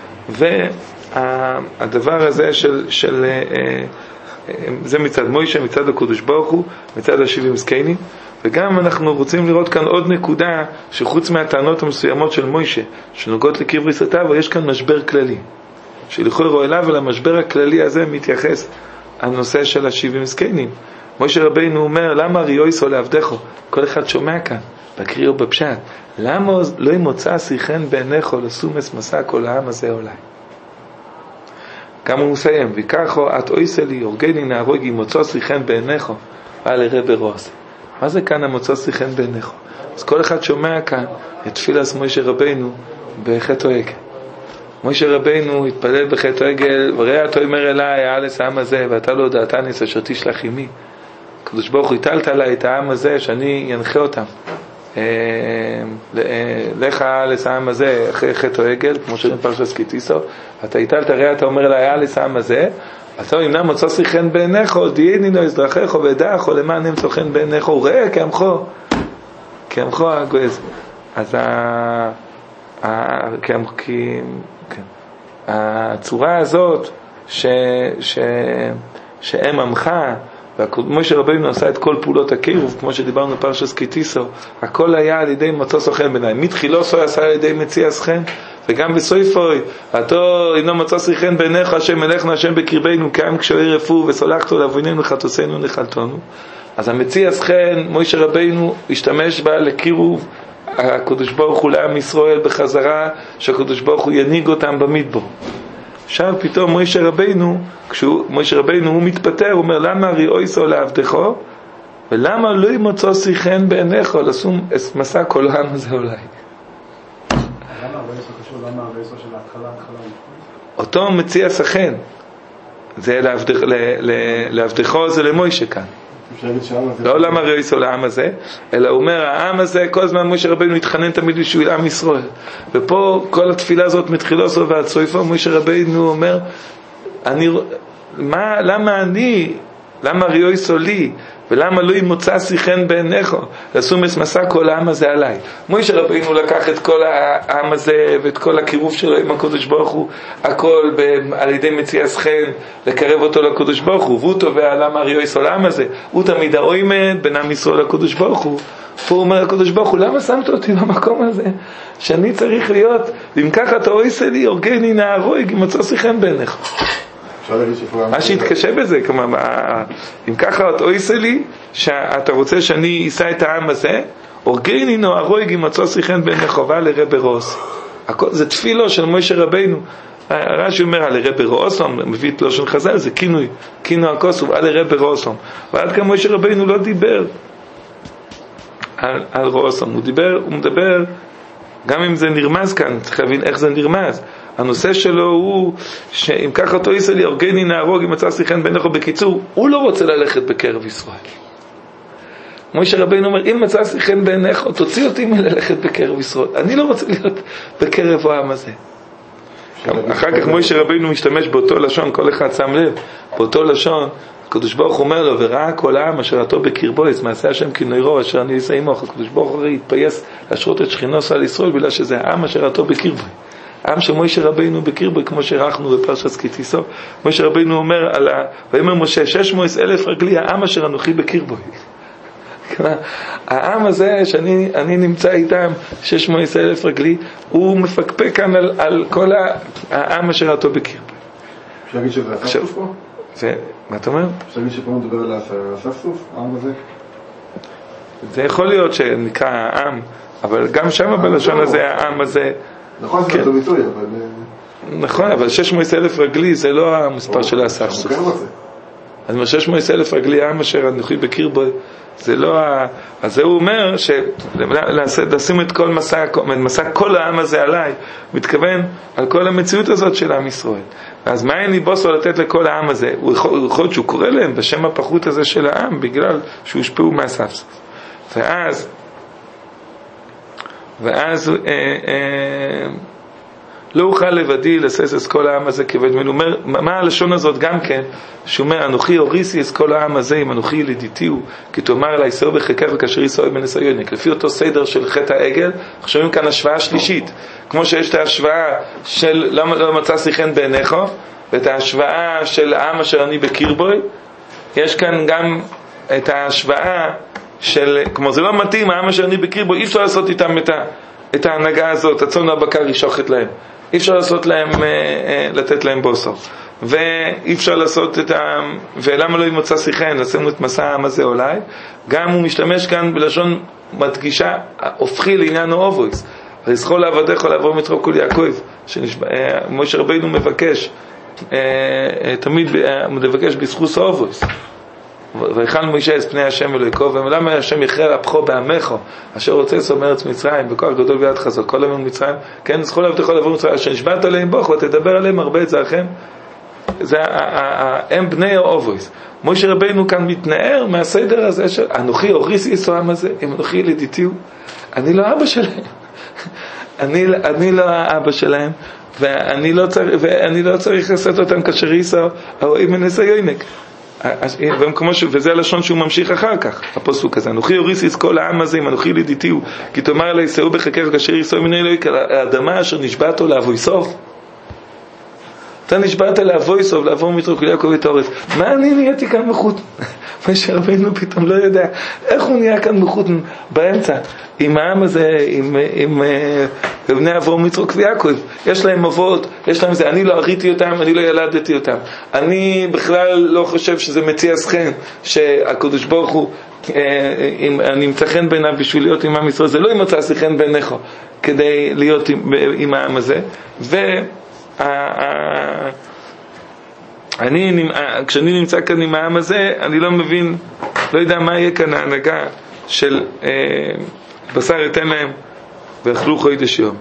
והדבר הזה של, של זה מצד מוישה, מצד הקדוש ברוך הוא, מצד השבעים זקנים, וגם אנחנו רוצים לראות כאן עוד נקודה, שחוץ מהטענות המסוימות של מוישה, שנוגעות לקברי סתיו, יש כאן משבר כללי, שלכאורה אליו ולמשבר הכללי הזה מתייחס הנושא של השבעים זקנים. מוישה רבינו אומר, למה ריואיסו לעבדךו? כל אחד שומע כאן, בקריאו בפשט, למה לא ימוצא שיחן בעיניכו לסומס מסע כל העם הזה אולי? גם הוא מסיים, וככו את אויסה לי, אורגני נהרוגי, מוצא שיחן בעיניכו, ועל הרב רוס. מה זה כאן המוצא שיחן בעיניכו? אז כל אחד שומע כאן את תפילת מוישה רבינו בחטא העגל. מוישה רבינו התפלל בחטא העגל, וראה אתה אומר אליי, האלס העם הזה, ואתה לא דעתני אשר תשלח עמי. הקדוש ברוך הוא הטלת עליי את העם הזה שאני ינחה אותם. לך האלס העם הזה אחרי חטא העגל, כמו שבפרשת כי תישא, אתה הטלת, ראה אתה אומר אליי, האלס העם הזה, אתה אם נם מוצא חן בעיניך, דייני לו אזרחיך ודעך, למען ימצא חן בעיניך, וראה כעמכו, כעמכו הגועז. אז הצורה הזאת שהם עמך, ומוישה רבינו עשה את כל פעולות הקירוב, כמו שדיברנו בפרשת כי תישא, הכל היה על ידי מצא חן בעיניי. מתחילוסו עשה על ידי מציאת חן, וגם בסויפוי, התו אינו מצא חן בעיניך, השם מלכנו, השם בקרבנו, כעם קשועי רפוא, וסולחתו לעווננו וחטאותינו נחלתנו. אז המציאת חן, מוישה רבינו השתמש בה לקירוב הקדוש ברוך הוא לעם ישראל בחזרה, שהקדוש ברוך הוא ינהיג אותם במדבר. עכשיו פתאום מוישה רבינו, כשהוא, מוישה רבינו הוא מתפטר, הוא אומר, למה ריאויסו לעבדךו, ולמה לא ימצא חן בעיניך לשום מסע כל העם הזה אולי? למה הריאויסו קשור, למה הריאויסו של ההתחלה, ההתחלה? אותו מציע סכן, זה לעבדךו זה למוישה כאן. לא למה ריאויסו לעם הזה, אלא הוא אומר, העם הזה, כל הזמן מוישה רבינו התחנן תמיד בשביל עם ישראל. ופה כל התפילה הזאת מתחילוסו ועד סויפו, מוישה רבינו אומר, אני, מה, למה אני, למה ריאויסו לי, ולמה לא ימוצא חן בעיניך לשומס מסע כל העם הזה עליי? מוישה רבינו לקח את כל העם הזה ואת כל הקירוב שלו עם הקדוש ברוך הוא, הכל ב- על ידי מציאת חן לקרב אותו לקדוש ברוך הוא, והוא תובע למה ריאויסו לעם הזה, הוא תמיד האוימד בין עם ישראל לקדוש ברוך הוא. פה הוא אומר הקדוש ברוך הוא, למה שמת אותי במקום הזה שאני צריך להיות, אם ככה אתה אויסה לי, אורגני נהרוי, ימצא חן בעיניך. מה שהתקשה בזה, כלומר, אם ככה את אויסה לי, שאתה רוצה שאני אשא את העם הזה, אורגני נהרוי, ימצא חן בעיניך, ועל הרב רוס. זה תפילו של מוישה רבינו. הרש"י אומר על הרב רוסום, מביא את לשון חז"ל, זה כינוי, כינוי הכוסוב, על הרב רוסום. ועד כאן מוישה רבינו לא דיבר על, על רוסום, הוא דיבר, הוא מדבר, גם אם זה נרמז כאן, צריך להבין איך זה נרמז. הנושא שלו הוא שאם ככה אותו ישראל אורגני נהרוג אם מצא חן בעיניך. בקיצור, הוא לא רוצה ללכת בקרב ישראל. מוישה רבינו אומר, אם מצא חן בעיניך, תוציא אותי מללכת בקרב ישראל. אני לא רוצה להיות בקרב העם הזה. אחר כך מוישה רבינו משתמש באותו לשון, כל אחד שם לב, באותו לשון, הקדוש ברוך אומר לו, וראה כל העם אשר עתו בקרבו, את מעשה השם כנוירו אשר אני אעשה עמך. הקדוש ברוך הוא התפייס להשרות את שכינוסו על ישראל, בגלל שזה העם אשר עתו בקרבו. העם שמוישה רבינו בקרבו, כמו שראינו בפרשת כי תישא, מוישה רבינו אומר על ה... ויאמר משה, שש מאות אלף רגלי, העם אשר אנוכי בקרבו. העם הזה שאני אני נמצא איתם, שש מאות אלף רגלי, הוא מפקפק כאן על, על כל העם אשר עתו בקרבו. אפשר להגיד שזה אספסוף פה? זה, מה אתה אומר? אפשר להגיד שפה מדבר על אספסוף, העם הזה? זה יכול להיות שנקרא העם, אבל גם שם בלשון הזה העם הזה... נכון, זה אותו ביטוי, אבל... נכון, אבל שש מאות אלף רגלי זה לא המספר של האספסוף. הוא כן רוצה. אז מה שש מאות אלף רגלי עם אשר אנוכי בקרבו, זה לא ה... אז זה הוא אומר שלשים את כל מסע, מסע כל העם הזה עליי, מתכוון על כל המציאות הזאת של עם ישראל. אז מה אין לי בוסו לתת לכל העם הזה? הוא יכול להיות שהוא קורא להם בשם הפחות הזה של העם, בגלל שהוא השפעו מהספסוף. ואז, ואז, אה, אה, לא אוכל לבדי לסס את כל העם הזה כבד ממנו. אומר, מה הלשון הזאת גם כן? שהוא אומר, אנוכי הוריסי את כל העם הזה, אם אנוכי ילידיתי הוא, כי תאמר אליי שאו בחיקה וכאשר יסעו בן יסעיונק. לפי אותו סדר של חטא העגל, אנחנו שומעים כאן השוואה שלישית. כמו שיש את ההשוואה של למה לא מצא חן בעיניך, ואת ההשוואה של העם אשר אני בקרבוי, יש כאן גם את ההשוואה של, כמו זה לא מתאים, העם אשר אני בקרבוי, אי אפשר לעשות איתם את ה... את ההנהגה הזאת, הצאן והבקר ישוחט להם. אי אפשר לעשות להם, לתת להם בוסו. ואי אפשר לעשות את ה... ולמה לא ימוצא שיחן, עשינו את מסע העם הזה אולי. גם הוא משתמש כאן בלשון מדגישה, הופכי לעניין האובויס. ויזכור לעבדיך לעבור מתרו כל יעקב, שמשה רבינו מבקש, תמיד מבקש בזכות האובויס. ויחל מוישה את פני השם אלוהיכו, ולמה השם יכרה אפחו בעמך, אשר רוצה לעשות מארץ מצרים, בכוח גדול ויד חזק, כל עמם מצרים, כן, זכו לעבדיך לעבור מצרים, אשר נשבעת עליהם בוך, ותדבר עליהם הרבה את זרעכם. זה הם בני האובויס. מוישה רבינו כאן מתנער מהסדר הזה של אנוכי הוריסי את העם הזה, אם אנוכי ילידיתי הוא, אני לא אבא שלהם. אני, אני לא האבא שלהם, ואני לא צריך, ואני לא צריך לעשות אותם כאשר ייסעו, או אם נעשה יוינק. וזה הלשון שהוא ממשיך אחר כך, הפסוק הזה, אנוכי הוריסי את כל העם הזה, אם אנוכי ילידיתי הוא, כי תאמר אליי שאו בחיקך וכאשר ייסעו בן יסעיונק, האדמה אשר נשבעתו לאבויסוב. אתה נשבעת לאבויסוב, לעבור מתרו כל יעקב וטורף. מה אני נהייתי כאן מחוט? משה רבינו פתאום לא יודע איך הוא נהיה כאן מחוט באמצע עם העם הזה, עם, עם, עם בני אברהם מתרו כל יעקב. יש להם אבות, יש להם זה, אני לא הריתי אותם, אני לא ילדתי אותם, אני בכלל לא חושב שזה מציע חן שהקדוש ברוך הוא אם אני מצא חן בעיניו בשביל להיות עם עם ישראל, זה לא ימצא חן בעיניך כדי להיות עם, עם העם הזה. ו אני, כשאני נמצא כאן עם העם הזה, אני לא מבין, לא יודע מה יהיה כאן ההנהגה של אה, בשר יתן להם ואכלו חודש יום.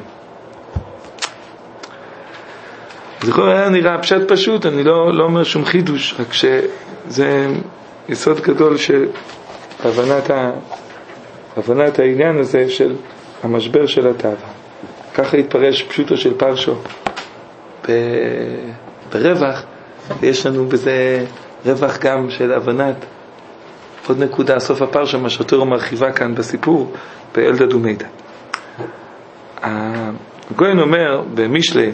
זכור, היה נראה פשט פשוט, אני לא, לא אומר שום חידוש, רק שזה יסוד גדול של הבנת, ה, הבנת העניין הזה של המשבר של התאווה. ככה התפרש פשוטו של פרשו ברווח, יש לנו בזה רווח גם של הבנת עוד נקודה, סוף הפרשה, מה שהתורה מרחיבה כאן בסיפור באלדד ומידע. הגויין אומר במשלי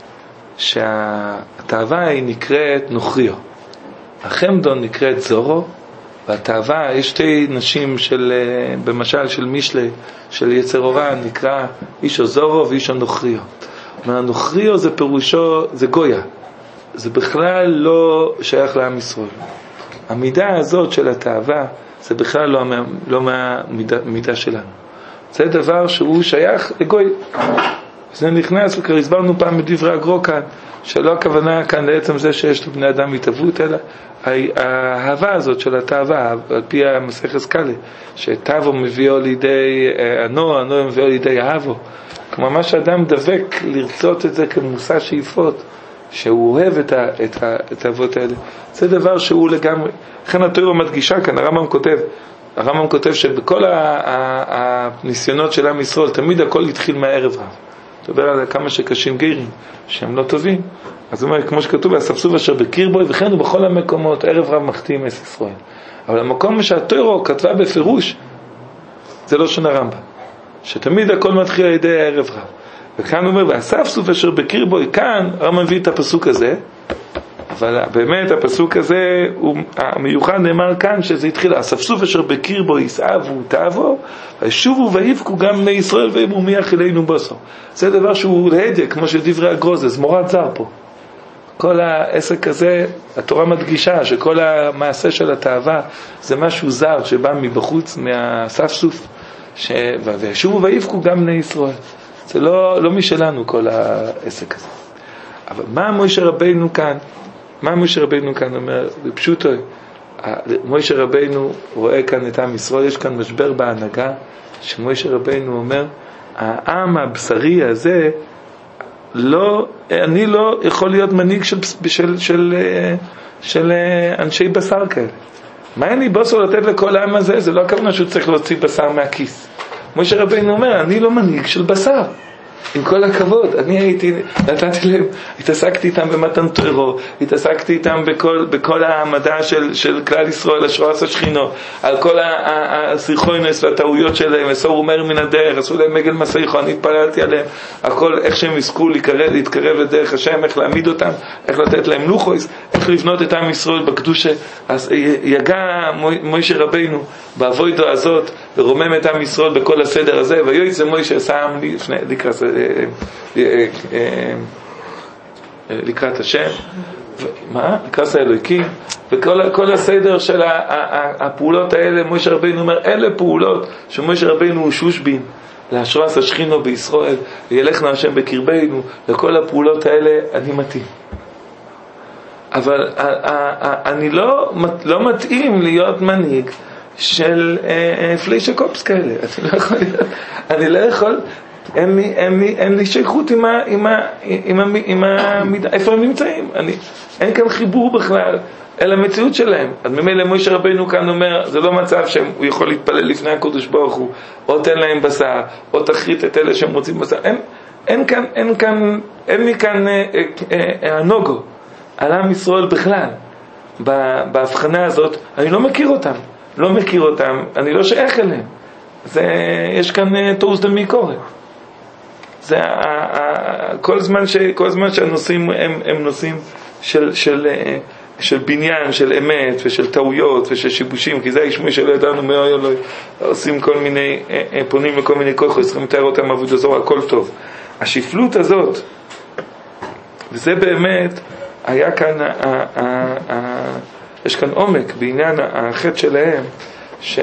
שהתאווה היא נקראת נוכריו, החמדון נקראת זורו, והתאווה, יש שתי נשים של, במשל של משלי של יצר אורה, נקרא אישו זורו ואישו נוכריו. הנוכריו זה פירושו, זה גויה, זה בכלל לא שייך לעם ישראל. המידה הזאת של התאווה זה בכלל לא, לא מהמידה שלנו, זה דבר שהוא שייך לגוי. זה נכנס, וכבר הסברנו פעם בדברי הגרו כאן, שלא הכוונה כאן לעצם זה שיש לבני אדם התאוות, אלא האהבה הזאת של התאווה, על פי המסכת קאלה, שתאוו מביאו לידי ענו, ענו מביאו לידי אהבו, כמו מה שאדם דבק לרצות את זה כמושא שאיפות, שהוא אוהב את, ה, את, ה, את האבות האלה. זה דבר שהוא לגמרי, לכן התורה מדגישה כאן, הרמב"ם כותב, הרמב"ם כותב שבכל הניסיונות של עם ישראל, תמיד הכל התחיל מהערב רב. מדבר על כמה שקשים גרים, שהם לא טובים. אז הוא אומר, כמו שכתוב, הספסוף אשר בקרבוי, וכן הוא בכל המקומות, ערב רב מחתים את ישראל. אבל המקום שהתורה כתבה בפירוש, זה לא שון הרמב"ם. שתמיד הכל מתחיל על ידי הערב רב. וכאן הוא אומר, והספסוף אשר בקרבוי, כאן הרמב"ם מביא את הפסוק הזה, אבל באמת הפסוק הזה הוא המיוחד, נאמר כאן שזה התחיל, הספסוף אשר בקרבו יסעבו תאוו, וישובו ויבכו גם בני ישראל ויאמרו מי יאכילנו בשר. זה דבר שהוא להדק, כמו שדברי הגרו, זה זמורת זר פה. כל העסק הזה, התורה מדגישה שכל המעשה של התאווה זה משהו זר שבא מבחוץ, מהספסוף, ש... וישובו ויבכו גם בני ישראל. זה לא, לא משלנו כל העסק הזה. אבל מה משה רבינו כאן? מה משה רבינו כאן אומר? בפשוטו, מוישה רבינו רואה כאן את עם ישראל, יש כאן משבר בהנהגה, שמוישה רבינו אומר, העם הבשרי הזה, לא, אני לא יכול להיות מנהיג של, של, של, של, של אנשי בשר כאלה. מה אין לי בוסו לתת לכל העם הזה? זה לא הכוונה שהוא צריך להוציא בשר מהכיס. מוישה רבינו אומר, אני לא מנהיג של בשר. עם כל הכבוד, אני הייתי, נתתי להם, התעסקתי איתם במתן תורה, התעסקתי איתם בכל, בכל העמדה של, של כלל ישראל, השרועס השכינו, על כל הסיכוינס והטעויות שלהם, אסור אומר מן הדרך, עשו להם מגל מסייחו, אני התפללתי עליהם, הכל, איך שהם יזכו להתקרב, להתקרב לדרך השם, איך להעמיד אותם, איך לתת להם לוחויס, איך לבנות את עם ישראל בקדושה. אז יגע מוישה רבינו בעבודתו הזאת, ורומם את עם ישראל בכל הסדר הזה, ויועץ מוישה שם לפני, לקראת לקראת השם, מה? לקראת האלוהיקים, וכל הסדר של הפעולות האלה, מוישה רבינו אומר, אלה פעולות שמוישה רבינו הוא שושבין להשראת השכינו בישראל, וילכנו השם בקרבנו, לכל הפעולות האלה אני מתאים. אבל אני לא, לא מתאים להיות מנהיג של פליישה קופס כאלה. אני לא יכול, אני לא יכול, אין לי, אין לי, אין לי שייכות עם ה, עם ה, עם ה, עם ה, איפה הם נמצאים. אני, אין כאן חיבור בכלל אל המציאות שלהם. אז ממילא מוישה רבינו כאן אומר, זה לא מצב שהוא יכול להתפלל לפני הקדוש ברוך הוא, או תן להם בשר, או תחריט את אלה שהם רוצים בשר. אין, אין כאן, אין כאן, אין לי כאן אה, אה, אה, הנוגו על עם ישראל בכלל. בהבחנה הזאת, אני לא מכיר אותם. לא מכיר אותם, אני לא שייך אליהם. זה, יש כאן תורס דמי קורא. זה כל זמן ש, כל זמן שהנושאים הם, הם נושאים של, של, של בניין, של אמת ושל טעויות ושל שיבושים, כי זה הישמוי שלא ידענו מה לא עושים כל מיני, פונים לכל מיני כוחos, צריכים לתאר אותם עבודה זו, הכל טוב. השפלות הזאת, וזה באמת, היה כאן, ה, ה, ה, ה, יש כאן עומק בעניין החטא שלהם, ש...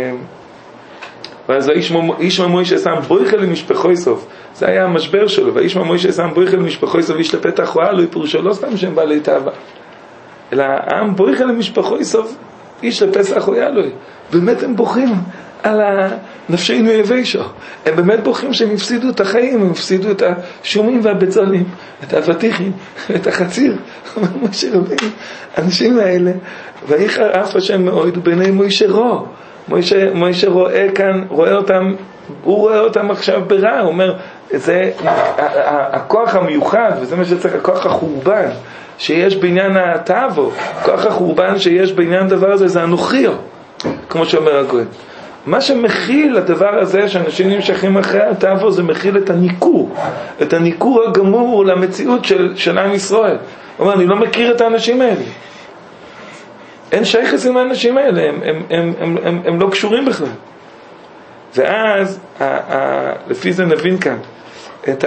ואז האיש ממוישה שם בויכל למשפחוי סוף, זה היה המשבר שלו, והאיש ממוישה שם בויכל למשפחוי סוף, איש לפתח רואה לו, פירושו לא סתם שהם בעלי תאווה, אלא העם בויכל למשפחוי סוף, איש לפסח רואה לו, באמת הם בוכים על הנפשנו יבשו, הם באמת בוכים שהם הפסידו את החיים, הם הפסידו את השומים והבצלים, את האבטיחים, את החציר. מוישה רבינו, האנשים האלה, ויחר אף השם מאוד, ובעיני מוישה רוא, מוישה, מוישה רואה כאן, רואה אותם, הוא רואה אותם עכשיו ברע, הוא אומר, זה הכוח המיוחד, וזה מה שצריך, הכוח החורבן, שיש בעניין התאוו, כוח החורבן שיש בעניין הדבר הזה, זה הנוכריו, כמו שאומר הגויין. מה שמכיל הדבר הזה שאנשים נמשכים אחרי התאוו, זה מכיל את הניקור, את הניקור הגמור למציאות של, של עם ישראל. הוא אומר, אני לא מכיר את האנשים האלה. אין שייכות עם האנשים האלה, הם, הם, הם, הם, הם, הם לא קשורים בכלל. ואז, ה, ה, לפי זה נבין כאן, את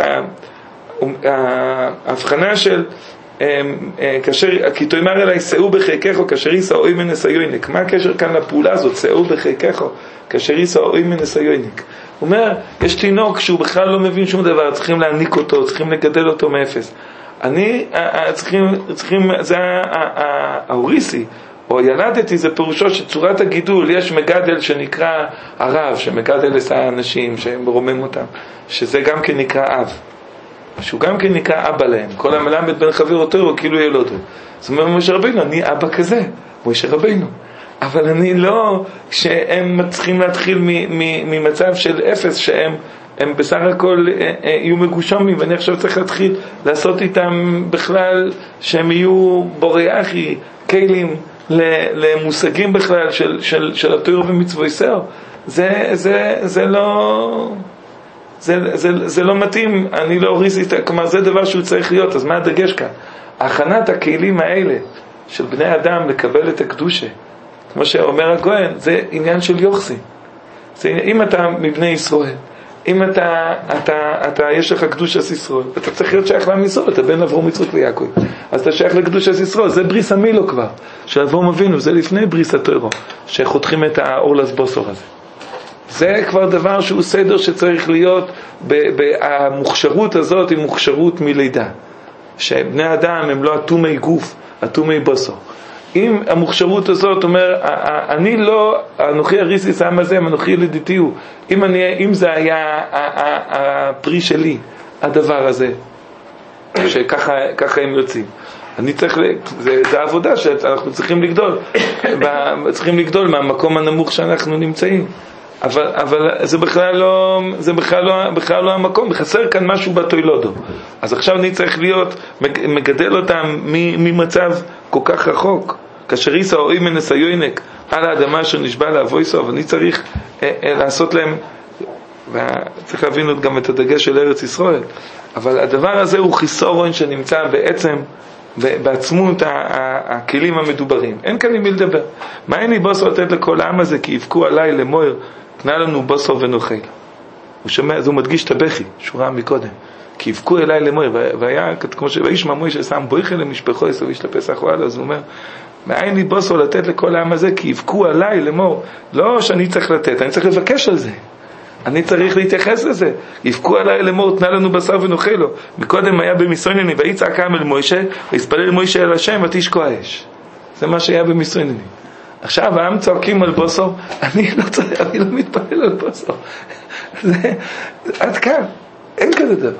ההבחנה של, כאשר, כי תאמר אליי, שאו בחיקך, כאשר יישא אוי מנסיונק. מה הקשר כאן לפעולה הזאת, שאו בחיקך, כאשר יישא אוי מנסיונק? הוא אומר, יש תינוק שהוא בכלל לא מבין שום דבר, צריכים להעניק אותו, צריכים לגדל אותו מאפס. אני, צריכים, צריכים, זה ההוריסי, או ילדתי, זה פירושו שצורת הגידול, יש מגדל שנקרא הרב, שמגדל את האנשים, שמרומם אותם, שזה גם כן נקרא אב. שהוא גם כן נקרא אבא להם. כל המלמד בין חבר אותו הוא כאילו ילודו. זאת אומרת, מוישה רבינו, אני אבא כזה, מוישה רבינו. אבל אני לא, שהם צריכים להתחיל ממצב של אפס, שהם הם בסך הכל יהיו מגושמים, ואני עכשיו צריך להתחיל לעשות איתם בכלל, שהם יהיו בורי אחי, כלים, למושגים בכלל של, של, של התורה ומצווי סער. זה, זה, זה לא... זה, זה, זה לא מתאים, אני לא אוריס איתה, כלומר זה דבר שהוא צריך להיות, אז מה הדגש כאן? הכנת הכלים האלה של בני אדם לקבל את הקדושה, כמו שאומר הגויין, זה עניין של יוחסי. זה, אם אתה מבני ישראל, אם אתה, אתה, אתה, יש לך קדושת ישראל, אתה צריך להיות שייך לעם ישראל, אתה בן אברהם יצחק ויעקב, אז אתה שייך לקדושת ישראל, זה בריס המילו כבר, של אברהם אבינו, זה לפני בריס התורה, שחותכים את האורלס בוסור הזה. זה כבר דבר שהוא סדר שצריך להיות, המוכשרות הזאת היא מוכשרות מלידה. שבני אדם הם לא אטומי גוף, אטומי בוסו. אם המוכשרות הזאת אומר, אני לא, אנוכי הריסיס העם הזה, אנוכי ילידיתי הוא, אם, אני, אם זה היה הפרי שלי, הדבר הזה, שככה ככה הם יוצאים, אני צריך, זה, זה העבודה שאנחנו צריכים לגדול, צריכים לגדול מהמקום הנמוך שאנחנו נמצאים. אבל, אבל זה בכלל לא, זה בכלל לא, בכלל לא המקום, חסר כאן משהו בתוילודו. אז עכשיו אני צריך להיות, מגדל אותם ממצב כל כך רחוק, כאשר איסא או אימנס היונק על האדמה אשר נשבע לאבוי סוף, אני צריך אה, אה, לעשות להם, וצריך להבין עוד גם את הדגש של ארץ ישראל, אבל הדבר הזה הוא חיסורון שנמצא בעצם בעצמות הכלים המדוברים. אין כאן עם מי לדבר. מה אין לי בוסו לתת לכל העם הזה, כי יבכו עליי למויר, תנה לנו בוסו ונוכל. הוא שומע, אז הוא מדגיש את הבכי, שורה מקודם. כי יבכו אליי למויר, והיה כמו שוישמע מוישה שם בויכל למשפחו, יסביש לפסח וואלה, אז הוא אומר, מה אין לי בוסו לתת לכל העם הזה, כי יבכו עליי למויר. לא שאני צריך לתת, אני צריך לבקש על זה. אני צריך להתייחס לזה. יבכו עליי לאמור, תנה לנו בשר ונאכל לו. מקודם היה במיסוינני, ויצעק העם אל מוישה, ויספלל מוישה אל השם, ותשקוע האש. זה מה שהיה במיסוינני. עכשיו העם צועקים על בוסו, אני לא צריך, אני לא מתפלל על בוסו. זה, עד כאן, אין כזה דבר.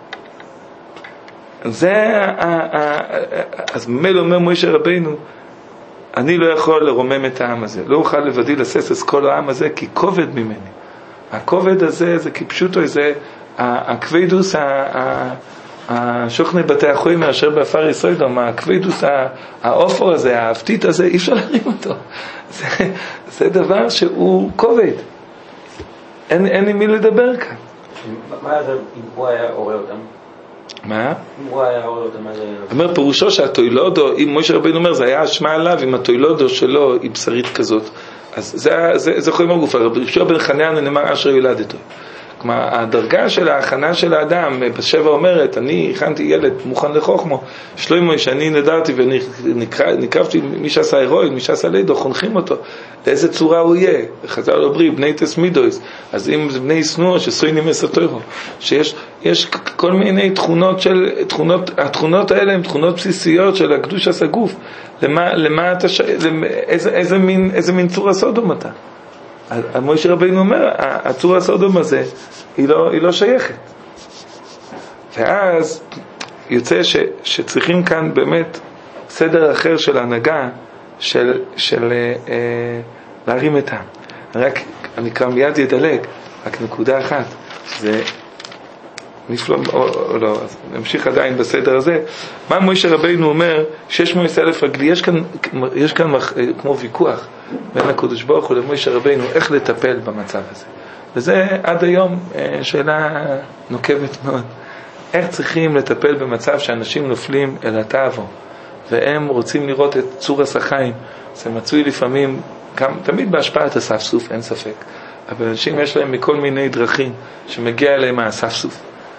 זה, אז ממילא אומר מוישה רבינו, אני לא יכול לרומם את העם הזה. לא אוכל לבדי לססס כל העם הזה, כי כובד ממני. הכובד הזה זה כפשוטו, זה הכבדוס, השוכני בתי החויים מאשר באפר יסוידום, הכבדוס, האופור הזה, האפתית הזה, אי אפשר להרים אותו. זה, זה דבר שהוא כובד. אין, אין עם מי לדבר כאן. מה זה אם הוא היה עורר אותם? מה? אם הוא היה עורר אותם, מה זה? אומר פירושו שהתוילודו, אם משה רבינו אומר, זה היה אשמה עליו, אם התוילודו שלו היא בשרית כזאת. אז זה, זה, זה חוים הגוף, רבי יהושע בן חנניה נאמר אשר יולדתו. כלומר, הדרגה של ההכנה של האדם, בשבע אומרת, אני הכנתי ילד מוכן לחוכמו, שלמה שאני נדרתי ונקרבתי מי שעשה הירואי, מי שעשה לידו, חונכים אותו, לאיזה צורה הוא יהיה, חזר לבריא, בני תסמידויס, אז אם זה בני סנוע, שסוינים מסתוירו, שיש יש כל מיני תכונות של, תכונות, התכונות האלה הן תכונות בסיסיות של הקדוש הסגוף, למה, למה אתה, איזה, איזה מין, איזה מין צורה סודום אתה? מוישה רבינו אומר, הצורה הסודום הזה היא לא, היא לא שייכת. ואז יוצא ש, שצריכים כאן באמת סדר אחר של הנהגה, של, של אה, להרים את העם. רק, אני כבר מיד ידלג, רק נקודה אחת, זה נפלא, או, או לא, אז נמשיך עדיין בסדר הזה. מה מוישה רבינו אומר, שש מאות אלף רגלי, יש כאן, יש כאן כמו ויכוח בין הקדוש ברוך הוא למוישה רבינו, איך לטפל במצב הזה. וזה עד היום שאלה נוקבת מאוד. איך צריכים לטפל במצב שאנשים נופלים אל התאוו, והם רוצים לראות את צור השחיים. זה מצוי לפעמים, גם, תמיד בהשפעת הספסוף, אין ספק. אבל אנשים יש להם מכל מיני דרכים שמגיע אליהם הספסוף.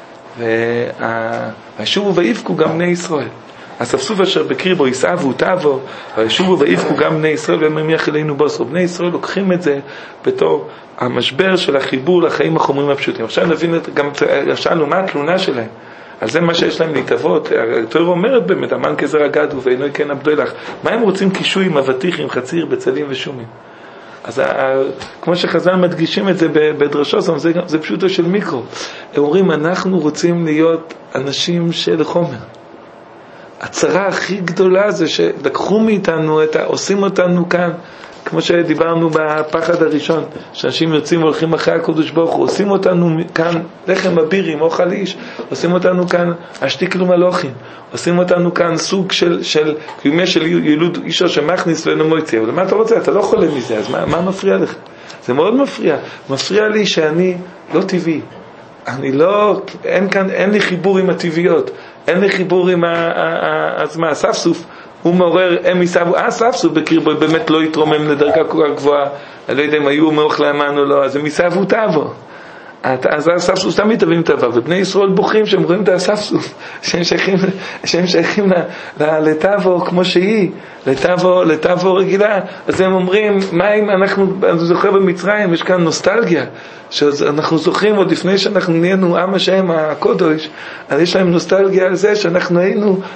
והישובו ויבכו גם בני ישראל. הספסוף אשר בקריבו יסעבו תאוו, וישובו ויבכו גם בני ישראל וממיח אלינו בוסו. בני ישראל לוקחים את זה בתור המשבר של החיבור לחיים החומרים הפשוטים. עכשיו נבין גם, שאלנו מה התלונה שלהם. על זה מה שיש להם להתאבות. התורה אומרת באמת, אמן כזרע גדו ואינו כן עבדו לך. מה הם רוצים? קישויים, אבטיחים, חציר, בצלים ושומים. אז כמו שחז"ל מדגישים את זה בדרשוסם, זה, זה פשוטו של מיקרו. הם אומרים, אנחנו רוצים להיות אנשים של חומר. הצרה הכי גדולה זה שלקחו מאיתנו, את, עושים אותנו כאן, כמו שדיברנו בפחד הראשון, שאנשים יוצאים והולכים אחרי הקדוש ברוך הוא, עושים אותנו כאן לחם אבירים, אוכל איש, עושים אותנו כאן השתיקלו מלוכים, עושים אותנו כאן סוג של, של קיומי של ילוד אישו שמכניס ואינו מויציא. אבל מה אתה רוצה? אתה לא חולה מזה, אז מה, מה מפריע לך? זה מאוד מפריע. מפריע לי שאני לא טבעי. אני לא, אין כאן, אין לי חיבור עם הטבעיות, אין לי חיבור עם ה, אז מה, הספסוף, הוא מעורר, הם יסעבו, אה, ספסוף בקרבו, באמת לא יתרומם לדרגה כל כך גבוהה, אני לא יודע אם היו מאוכלי המן או לא, אז הם יסעבו תאוו. אז הספסוף תמיד תבין תאווה, ובני ישראל בוכים שהם רואים את הספסוף, שהם שייכים, שהם שייכים לתאוו כמו שהיא, לתאוו, לתאוו רגילה. אז הם אומרים, מה אם אנחנו, אני זוכר במצרים, יש כאן נוסטלגיה, שאנחנו זוכרים עוד לפני שאנחנו נהיינו עם השם הקודש, אז יש להם נוסטלגיה על זה שאנחנו היינו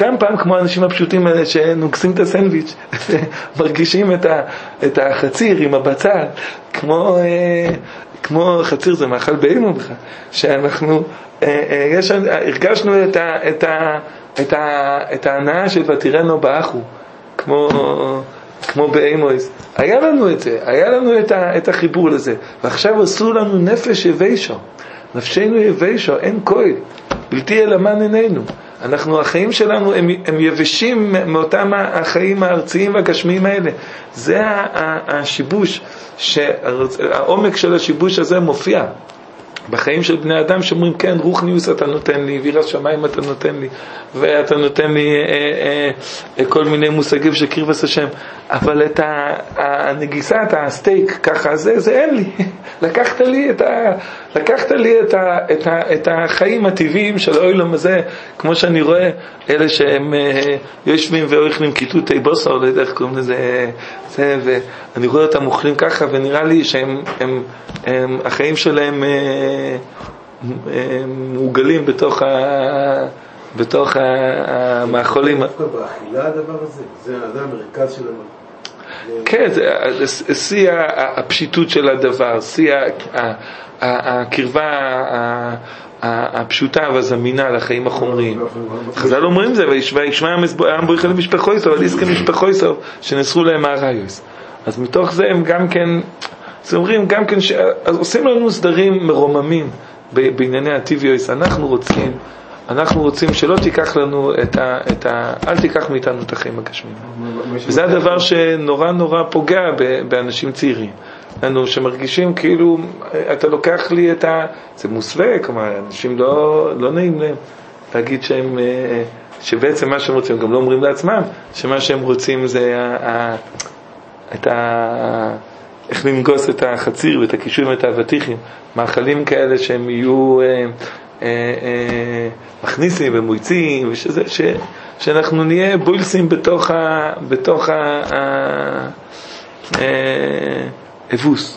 כמה פעם כמו האנשים הפשוטים האלה שנוגסים את הסנדוויץ', מרגישים את, ה, את החציר עם הבצל, כמו, כמו חציר זה מאכל באימו בכלל, שאנחנו, יש, הרגשנו את, ה, את, ה, את, ה, את ההנאה של ותירנו באחו, כמו, כמו באימויס. היה לנו את זה, היה לנו את, ה, את החיבור לזה, ועכשיו עשו לנו נפש יבשו, נפשנו יבשו, אין כהל, בלתי אלמן עינינו. אנחנו, החיים שלנו הם, הם יבשים מאותם החיים הארציים והגשמיים האלה. זה השיבוש, העומק של השיבוש הזה מופיע בחיים של בני אדם, שאומרים כן, רוחניוס אתה נותן לי, ויראת שמיים אתה נותן לי, ואתה נותן לי אה, אה, אה, כל מיני מושגים של קרבת השם, אבל את הנגיסת, הסטייק ככה, זה, זה אין לי. לקחת לי את ה, לקחת לי את ה, את ה, את החיים הטבעיים של העולם הזה, כמו שאני רואה אלה שהם אה, יושבים ואוכלים קיטוטי בוסר, לא יודע איך קוראים לזה, זה, ואני רואה אותם אוכלים ככה, ונראה לי שהם הם, הם, החיים שלהם אה, מוגלים בתוך ה, בתוך המאכולים. דווקא באכילה הדבר הזה, זה המרכז שלנו. כן, זה שיא הפשיטות של הדבר, שיא הקרבה הפשוטה והזמינה לחיים החומריים. חז"ל אומרים זה, וישמע העם בו יחל משפחו יסוב, על עסקי משפחו יסוב, שנסרו להם העריות. אז מתוך זה הם גם כן, זה אומרים גם כן, אז עושים לנו סדרים מרוממים בענייני הטבעיות. אנחנו רוצים, אנחנו רוצים שלא תיקח לנו את ה, את ה, אל תיקח מאיתנו את החיים הגשמיים. וזה הדבר שנורא נורא פוגע באנשים צעירים. לנו שמרגישים כאילו, אתה לוקח לי את ה, זה מוסווה, כלומר, אנשים לא, לא נעים להם להגיד שהם, שבעצם מה שהם רוצים, גם לא אומרים לעצמם, שמה שהם רוצים זה ה, את ה, איך לנגוס את החציר ואת הקישואים ואת האבטיחים, מאכלים כאלה שהם יהיו מכניסים ומויצים, ושזה, ש, שאנחנו נהיה בוילסים בתוך ה, בתוך ה, אבוס.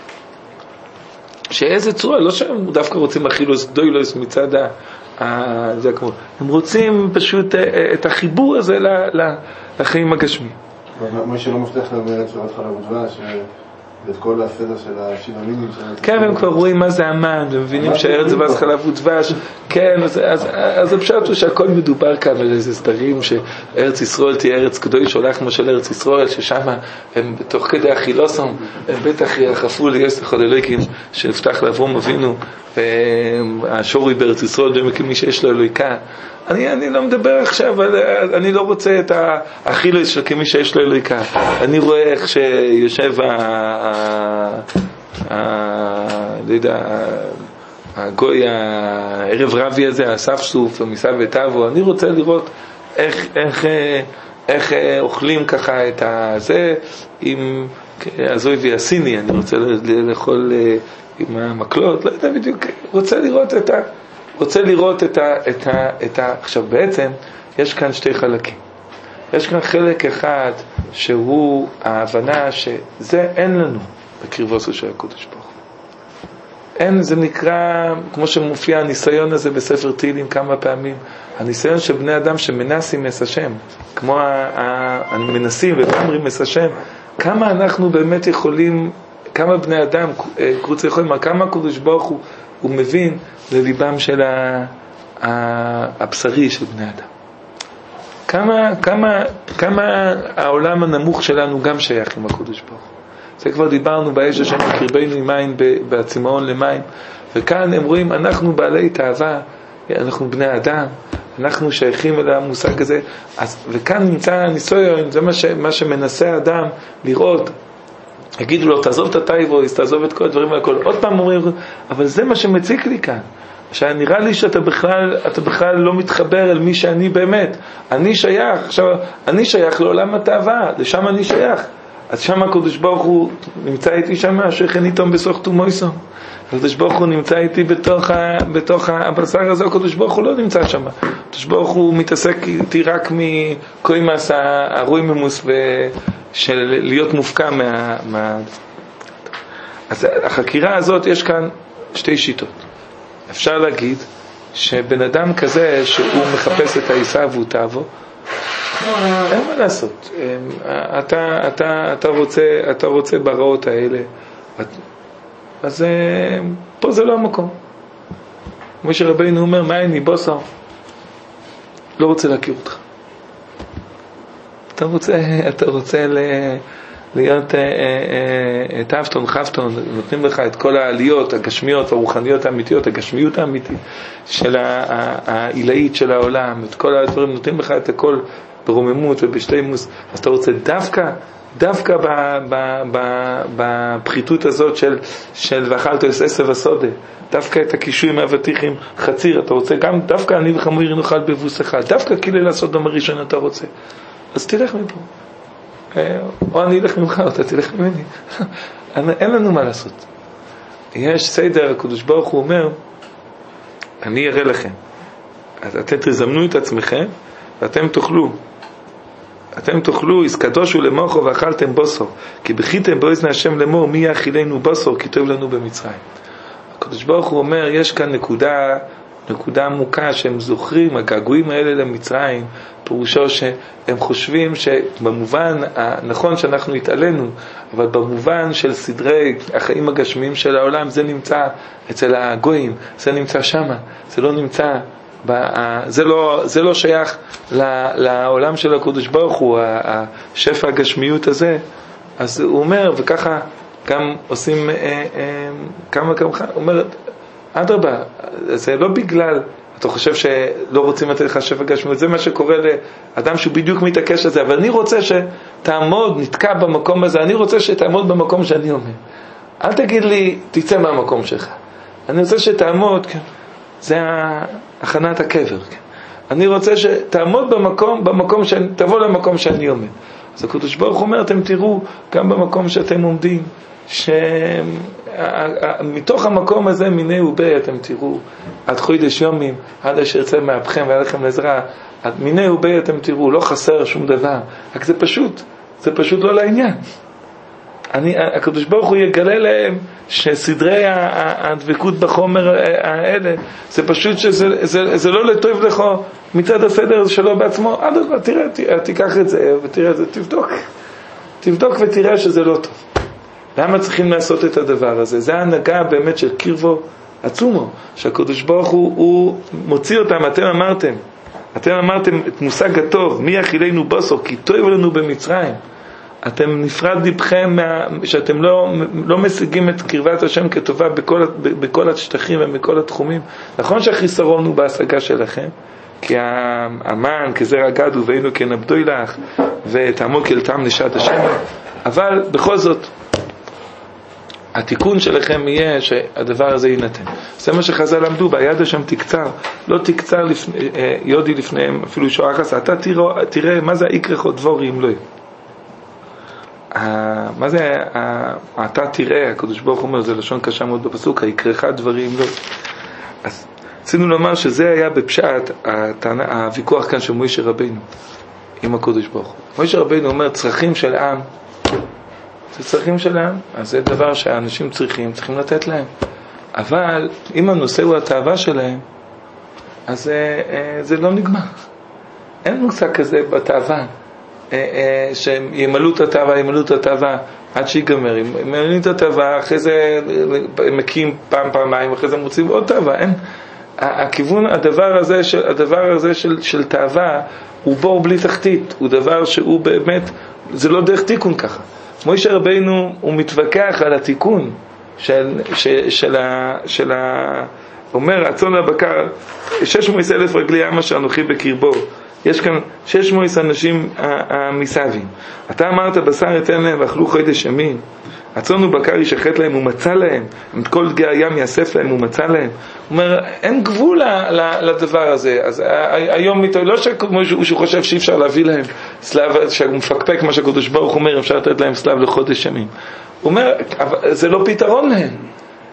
שאיזה צורה, לא שהם דווקא רוצים אכילוס גדולוס מצד ה, זה כמו, הם רוצים פשוט את החיבור הזה לחיים הגשמיים. מה שלא מבטיח לנו ארץ פירות חלב ודבש, ואת כל הסדר של השבעה מינים. כן, הם כבר רואים מה זה המן, ומבינים שהארץ זה בס חלב ודבש. כן, אז הפשט הוא שהכל מדובר כאן על איזה סדרים, שארץ ישראל תהיה ארץ קדוש, הולך כמו של ארץ ישראל, ששם הם בתוך כדי החילוסום, הם בטח יחפו ליש לכל אלוהיקים, שנפתח לאברהם אבינו, והשורי בארץ ישראל, ומי שיש לו אלוהיקה. אני, אני לא מדבר עכשיו, אני לא רוצה את החילוס של כמי שיש לו אלוהיקה. אני רואה איך שיושב ה... לא יודע, הגוי, הערב רבי הזה, הספסוף, המסע וטבו, אני רוצה לראות איך, איך, איך אוכלים ככה את הזה עם הזוי ויאסיני, אני רוצה לאכול עם המקלות, לא יודע בדיוק, רוצה לראות את ה... רוצה לראות את ה, את ה, את ה... עכשיו בעצם יש כאן שתי חלקים. יש כאן חלק אחד שהוא ההבנה שזה אין לנו בקרבוסו של הקודש ברוך הוא. אין, זה נקרא, כמו שמופיע הניסיון הזה בספר תהילים כמה פעמים, הניסיון של בני אדם שמנסים את השם, כמו המנסים ומאמרים את השם, כמה אנחנו באמת יכולים, כמה בני אדם, קרוץ יכולים, כמה הקודש ברוך הוא, הוא מבין לליבם של הבשרי של בני אדם. כמה, כמה, כמה העולם הנמוך שלנו גם שייך עם הקודש ברוך הוא. זה כבר דיברנו באש השם קרבנו עם מים בצמאון למים, וכאן הם רואים אנחנו בעלי תאווה, אנחנו בני אדם, אנחנו שייכים אל המושג הזה, אז, וכאן נמצא הניסיון, זה מה, ש, מה שמנסה האדם לראות, יגידו לו תעזוב את הטייבויס, תעזוב את כל הדברים והכל, עוד פעם אומרים, אבל זה מה שמציק לי כאן, שנראה לי שאתה בכלל, אתה בכלל לא מתחבר אל מי שאני באמת, אני שייך, עכשיו, אני שייך לעולם התאווה, לשם אני שייך, אז שם הקדוש ברוך הוא נמצא איתי שם, שכן איתם בסוך תומויסו, הקדוש ברוך הוא נמצא איתי בתוך, ה, בתוך הבשר הזה, הקדוש ברוך הוא לא נמצא שם, הקדוש ברוך הוא מתעסק איתי רק מקוימאס הרויממוס של להיות מופקע מה, מה... אז החקירה הזאת יש כאן שתי שיטות. אפשר להגיד שבן אדם כזה שהוא מחפש את העיסה והוא תאבו, אין מה לעשות. אתה, אתה, אתה רוצה, אתה רוצה ברעות האלה, אז פה זה לא המקום. כמו שרבינו אומר, מה אין לי בוסר? לא רוצה להכיר אותך. אתה רוצה, אתה רוצה ל... להיות תאבטון, חפטון, נותנים לך את כל העליות, הגשמיות, הרוחניות האמיתיות, הגשמיות האמיתית של העילאית של העולם, את כל הדברים, נותנים לך את הכל ברוממות ובשלימות. אז אתה רוצה דווקא, דווקא בפחיתות הזאת של, של ואכלת עשב הסודה, דווקא את הקישויים האבטיחים חציר, אתה רוצה גם, דווקא אני וחמורי נאכל בבוס אחד, דווקא כאילו לעשות דבר ראשון אתה רוצה. אז תלך מפה. או אני אלך ממך, או אתה תלך ממני. אין לנו מה לעשות. יש סדר, הקדוש ברוך הוא אומר, אני אראה לכם. אתם תזמנו את עצמכם, ואתם תאכלו. אתם תאכלו, יסקדושו למוחו ואכלתם בוסו. כי בכיתם באוזן השם לאמור, מי יאכילנו בוסו, כי טוב לנו במצרים. הקדוש ברוך הוא אומר, יש כאן נקודה, נקודה עמוקה שהם זוכרים, הגעגועים האלה למצרים, פירושו שהם חושבים שבמובן הנכון שאנחנו התעלינו, אבל במובן של סדרי החיים הגשמיים של העולם, זה נמצא אצל הגויים, זה נמצא שמה, זה לא נמצא, זה לא, זה לא שייך לעולם של הקדוש ברוך הוא, השפע הגשמיות הזה. אז הוא אומר, וככה גם עושים כמה כמה, הוא אומר, אדרבה, זה לא בגלל, אתה חושב שלא רוצים לתת לך שפע גשמיות, זה מה שקורה לאדם שהוא בדיוק מתעקש לזה, אבל אני רוצה שתעמוד, נתקע במקום הזה, אני רוצה שתעמוד במקום שאני אומר. אל תגיד לי, תצא מהמקום שלך. אני רוצה שתעמוד, זה הכנת הקבר. אני רוצה שתעמוד במקום, במקום שאני, תבוא למקום שאני אומר. אז הקדוש ברוך הוא אומר, אתם תראו, גם במקום שאתם עומדים, שמתוך המקום הזה מיני ובי אתם תראו עד חודש יומים, עד אשר יצא מאפכם והיה לכם לעזרה, עד מיני ובי אתם תראו, לא חסר שום דבר, רק זה פשוט, זה פשוט לא לעניין. אני, הקדוש ברוך הוא יגלה להם שסדרי הדבקות בחומר האלה, זה פשוט שזה זה, זה לא לטוב לך מצד הסדר שלו בעצמו. עד אז תראה, תיקח את זה ותראה את זה, תבדוק תבדוק ותראה שזה לא טוב. למה צריכים לעשות את הדבר הזה? זה ההנהגה באמת של קירבו עצומו, שהקדוש ברוך הוא, הוא מוציא אותם. אתם אמרתם, אתם אמרתם את מושג הטוב, מי יאכילנו בוסו, כי טוב לנו במצרים. אתם נפרד ליבכם, מה, שאתם לא, לא משיגים את קרבת השם כטובה בכל, בכל השטחים ובכל התחומים. נכון שהחיסרון הוא בהשגה שלכם, כי המן כזרע גד ובאינו כנבדוי לך, ותעמוד כאל טעם נשעת השם, אבל בכל זאת, התיקון שלכם יהיה שהדבר הזה ינתן. זה מה שחז"ל למדו, ביד השם תקצר, לא תקצר לפני, יודי לפניהם, אפילו שואחס, אתה תראה, תראה מה זה יקרח או דבורי אם לא יהיה. מה זה, אתה תראה, הקדוש ברוך הוא אומר, זה לשון קשה מאוד בפסוק, היקרחה דברים לא. אז רצינו לומר שזה היה בפשט הוויכוח כאן של מוישה רבינו עם הקדוש ברוך הוא. מוישה רבינו אומר, צרכים של עם, זה צרכים של עם, אז זה דבר שהאנשים צריכים, צריכים לתת להם. אבל אם הנושא הוא התאווה שלהם, אז זה, זה לא נגמר. אין מושג כזה בתאווה. שהם ימלאו את התאווה, ימלאו את התאווה עד שיגמר. הם ימלאו את התאווה, אחרי זה הם מקים פעם, פעמיים, אחרי זה מוצאים עוד תאווה. אין. הכיוון, הדבר הזה של, הדבר הזה של, של תאווה, הוא בור בלי תחתית. הוא דבר שהוא באמת, זה לא דרך תיקון ככה. מוישה רבינו, הוא מתווכח על התיקון של, של, של ה, של ה, אומר, הצאן והבקר, שש מאות אלף רגלי עם אשר אנוכי בקרבו. יש כאן שש מאות אנשים מסביב. אתה אמרת בשר יתן להם ואכלו חודש ימים. הצאן ובקר ישחט להם ומצא להם. את כל דגי הים יאסף להם ומצא להם. הוא אומר, אין גבול לדבר הזה. אז היום לא שהוא חושב שאי אפשר להביא להם סלב, שהוא מפקפק מה שהקדוש ברוך אומר, אפשר לתת להם סלב לחודש ימים. הוא אומר, זה לא פתרון להם.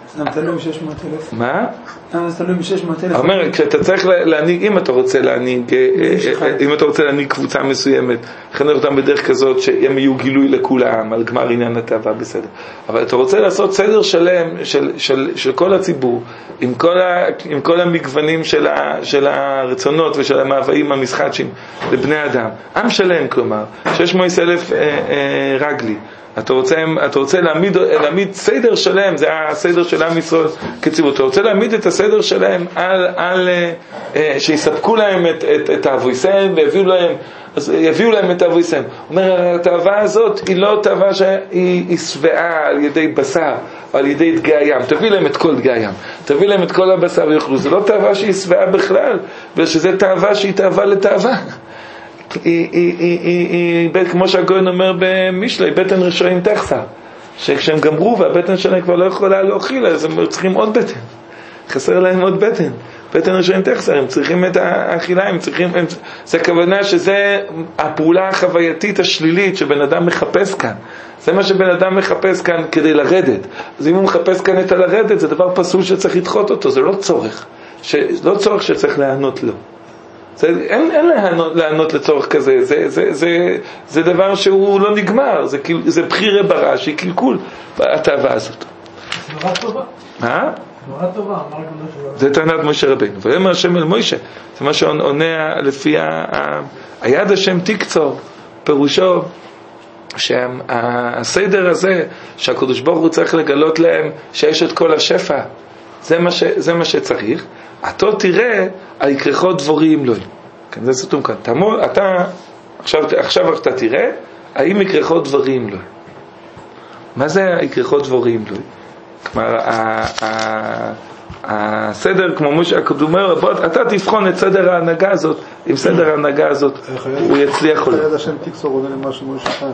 זה תלוי מ-שש מאות אלף. מה? זה תלוי מ-שש מאות אלף. אומר, כשאתה צריך להנהיג, אם אתה רוצה להנהיג, אם אתה רוצה להנהיג קבוצה מסוימת, חנך אותם בדרך כזאת שהם יהיו גילוי לכולם, על גמר עניין התאווה, בסדר. אבל אתה רוצה לעשות סדר שלם של, של, של כל הציבור, עם כל, ה, עם כל המגוונים של, ה, של הרצונות ושל המאוויים המשחקים לבני אדם. עם שלם, כלומר, שש מאות אלף אה, אה, רגלי. אתה רוצה, אתה רוצה להעמיד, להעמיד סדר שלם, זה הסדר של עם ישראל כציבור. אתה רוצה להעמיד את הסדר שלהם על, על, אה, שיספקו להם את, את, את האבויסם ויביאו להם, אז יביאו להם את האבויסם. אומר, התאווה הזאת היא לא תאווה שהיא שבעה על ידי בשר, או על ידי דגי הים. תביא להם את כל דגי הים. תביא להם את כל הבשר ויאכלו. זה לא תאווה שהיא שבעה בכלל, ושזה תאווה שהיא תאווה לתאווה. היא, היא, היא, היא, היא, כמו שהגויין אומר במשלי, בטן רשעים תחסר, שכשהם גמרו והבטן שלהם כבר לא יכולה להאכיל, אז הם צריכים עוד בטן, חסר להם עוד בטן, בטן רשעים תחסר, הם צריכים את האכילה, הם צריכים, הם, זה הכוונה שזה הפעולה החווייתית השלילית שבן אדם מחפש כאן, זה מה שבן אדם מחפש כאן כדי לרדת. אז אם הוא מחפש כאן את הלרדת, זה דבר פסול שצריך לדחות אותו, זה לא צורך, ש, לא צורך שצריך לענות לו. זה, אין, אין לענות, לענות לצורך כזה, זה, זה, זה, זה דבר שהוא לא נגמר, זה, זה בחירה ברע, שהיא קלקול בהתאווה הזאת. זה נורא טובה. מה? נורא טובה, אמר גם לא זה טענת משה רבינו. ואומר השם אל מוישה, זה מה שעונה לפי ה, ה, היד השם תקצור, פירושו שהסדר הזה שהקדוש ברוך הוא צריך לגלות להם שיש את כל השפע, זה מה, ש, זה מה שצריך. אתה תראה על יקרחו דבורים לא. כן, זה סתום כאן. תמול, אתה, עכשיו, עכשיו אתה תראה, האם יקרחו דברים לא. מה זה יקרחו דבורים לא? כלומר, הסדר, כמו משה הקודם אומר, אתה תבחון את סדר ההנהגה הזאת, עם סדר ההנהגה הזאת, הוא יצליח או לא. היד השם תקצור עונה למה שמשה חיים.